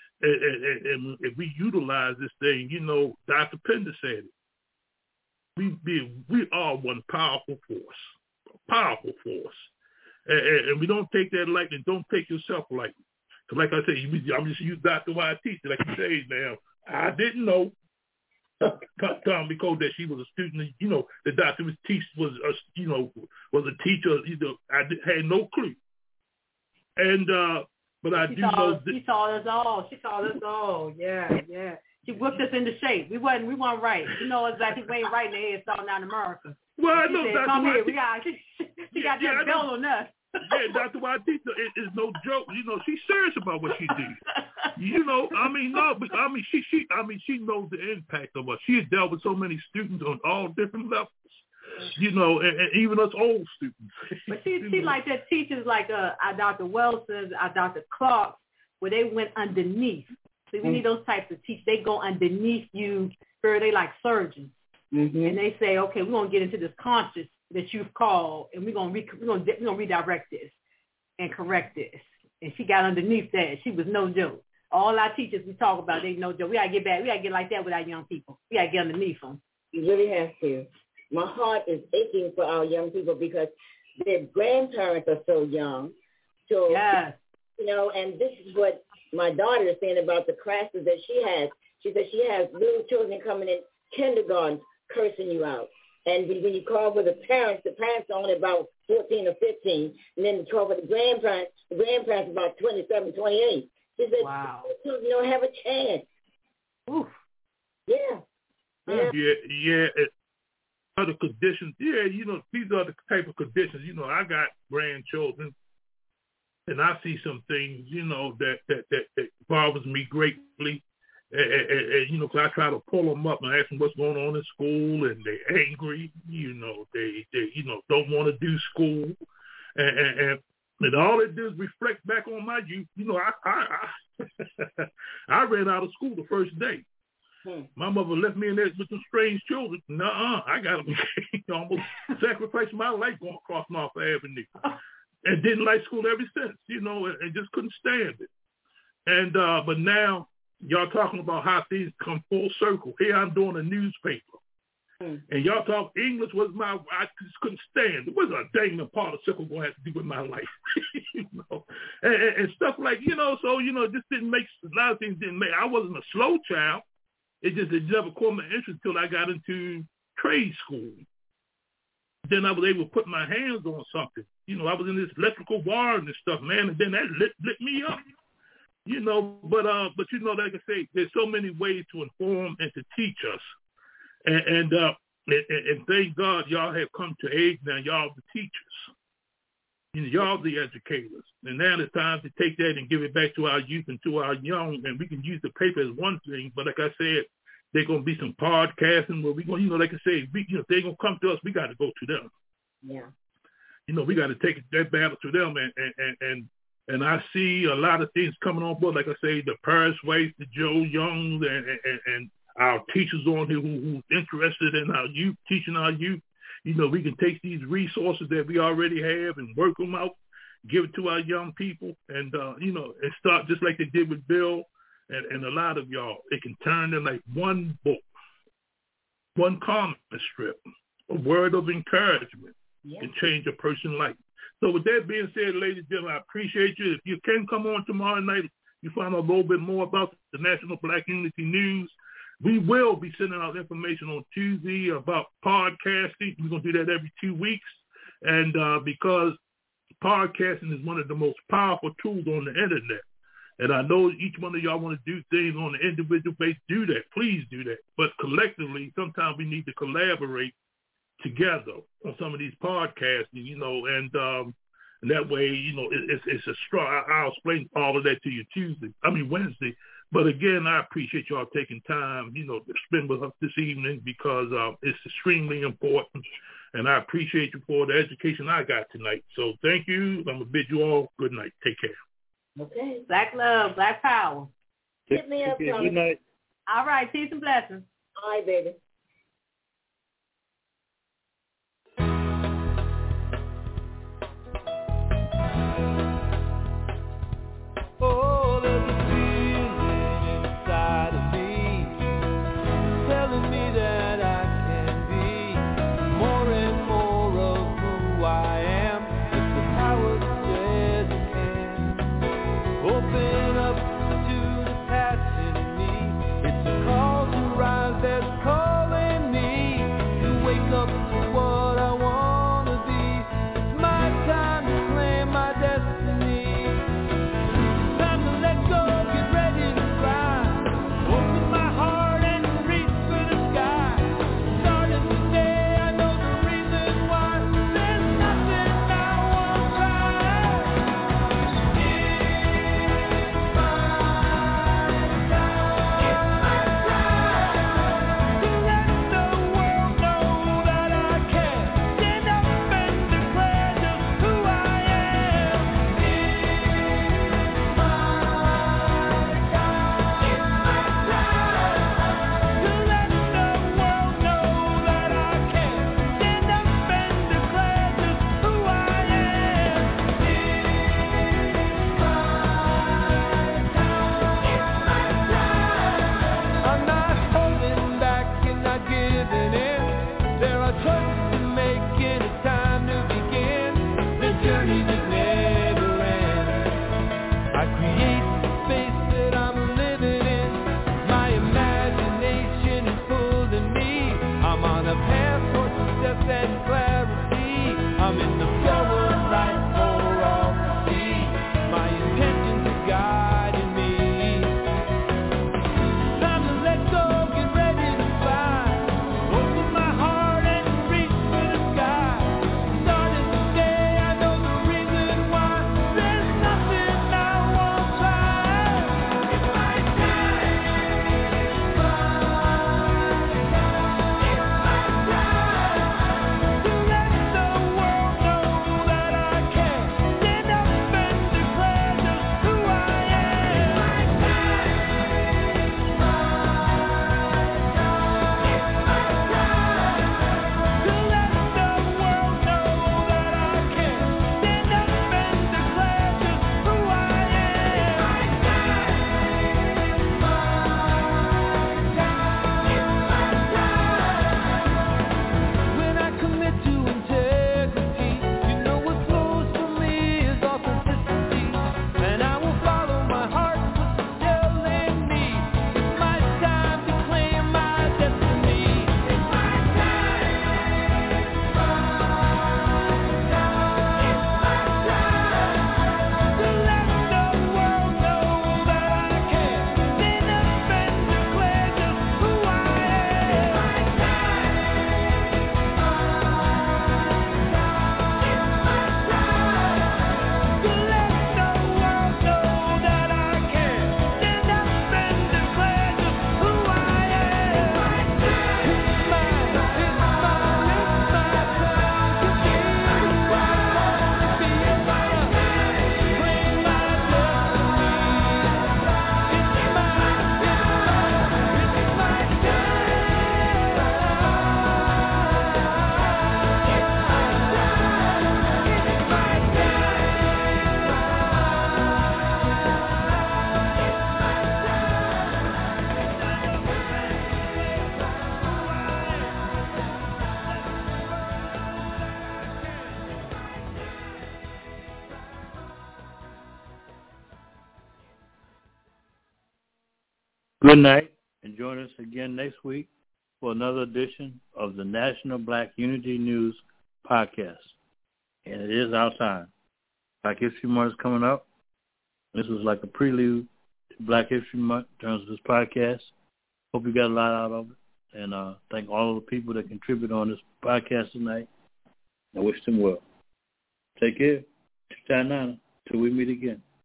And if we utilize this thing, Dr. Pender said it. We are one powerful force. And we don't take that lightly. Don't take yourself lightly. So like I said, I'm just using Dr. YT. Like you say now, I didn't know Tom because that she was a student. The doctor was a teacher. I had no clue. And but I do know
she taught us all. Yeah. She whipped us into shape. We weren't right. Exactly we ain't right in the head starting out in America.
Well, I know, Dr.
Come here.
She
got that belt on us.
Yeah, Dr. YT is no joke. She's serious about what she did. She knows the impact of us. She has dealt with so many students on all different levels. And even us old students.
But she like that teachers like Dr. Wilson, Dr. Clark, where they went underneath. So we need those types of teachers. They go underneath you, they like surgeons. Mm-hmm. And they say, okay, we're gonna get into this conscious that you've called, and we're gonna redirect this and correct this. And she got underneath that. She was no joke. All our teachers we talk about, they no joke. We gotta get back. We gotta get like that with our young people. We gotta get underneath them.
You really have to. My heart is aching for our young people because their grandparents are so young. So,
yes.
You know, and this is what my daughter is saying about the classes that she has. She said she has little children coming in kindergarten cursing you out. And when you call for the parents are only about 14 or 15. And then you call for the grandparents about 27, 28. She said,
wow.
Children don't have a chance.
Oof.
Yeah.
Yeah. Other conditions. Yeah, you know, these are the type of conditions. You know, I got grandchildren, and I see some things, you know, that bothers me greatly. And you know, 'cause I try to pull them up and ask them what's going on in school, and they're angry. You know, they you know, don't want to do school, and all it does is reflect back on my youth. You know, I ran out of school the first day. My mother left me in there with some strange children. Nuh-uh, I got to almost sacrifice my life going across North Avenue, and didn't like school ever since. You know, and just couldn't stand it. And but now y'all talking about how things come full circle. Here I'm doing a newspaper, and y'all talk English was I just couldn't stand. It wasn't a dang participle going to have to do with my life, you know, and stuff like, you know. So you know, just didn't make a lot of things didn't make. I wasn't a slow child. It never caught my interest until I got into trade school. Then I was able to put my hands on something. You know, I was in this electrical wiring and stuff, man, and then that lit me up. You know, but you know, like I say, there's so many ways to inform and to teach us, and thank God y'all have come to age now. Y'all the teachers, you know, y'all the educators, and now it's time to take that and give it back to our youth and to our young. And we can use the paper as one thing, but like I said, there's gonna be some podcasting where we going, you know, like I say, you know, if they're gonna come to us, we got to go to them.
Yeah.
You know, we got to take that battle to them, and I see a lot of things coming on board. Like I say, the Paris Waite, the Joe Young, and our teachers on here who's interested in our youth, teaching our youth. You know, we can take these resources that we already have and work them out, give it to our young people, and, you know, and start just like they did with Bill and a lot of y'all. It can turn into like one book, one comic strip, a word of encouragement can change a person's life. So with that being said, ladies and gentlemen, I appreciate you. If you can come on tomorrow night, you find out a little bit more about the National Black Unity News. We will be sending out information on Tuesday about podcasting. We're going to do that every 2 weeks. And because podcasting is one of the most powerful tools on the internet. And I know each one of y'all want to do things on an individual basis. Do that. Please do that. But collectively, sometimes we need to collaborate together on some of these podcasts, you know, and that way, you know, it's a strong. I'll explain all of that to you Wednesday. But again, I appreciate y'all taking time, you know, to spend with us this evening because it's extremely important, and I appreciate you for the education I got tonight. So thank you. I'm gonna bid you all good night. Take care.
Okay.
Black love, black power.
Hit me up,
Good night.
All right, peace and blessings.
All right, baby.
Oh, there's a feeling inside of me telling me that I can be more and more of who I am. It's the power that just can open up to the passion in me. It's a call to rise, there's a call
Good night, and join us again next week for another edition of the National Black Unity News podcast. And it is our time. Black History Month is coming up. This was like a prelude to Black History Month in terms of this podcast. Hope you got a lot out of it. And thank all of the people that contribute on this podcast tonight. I wish them well. Take care. Till we meet again.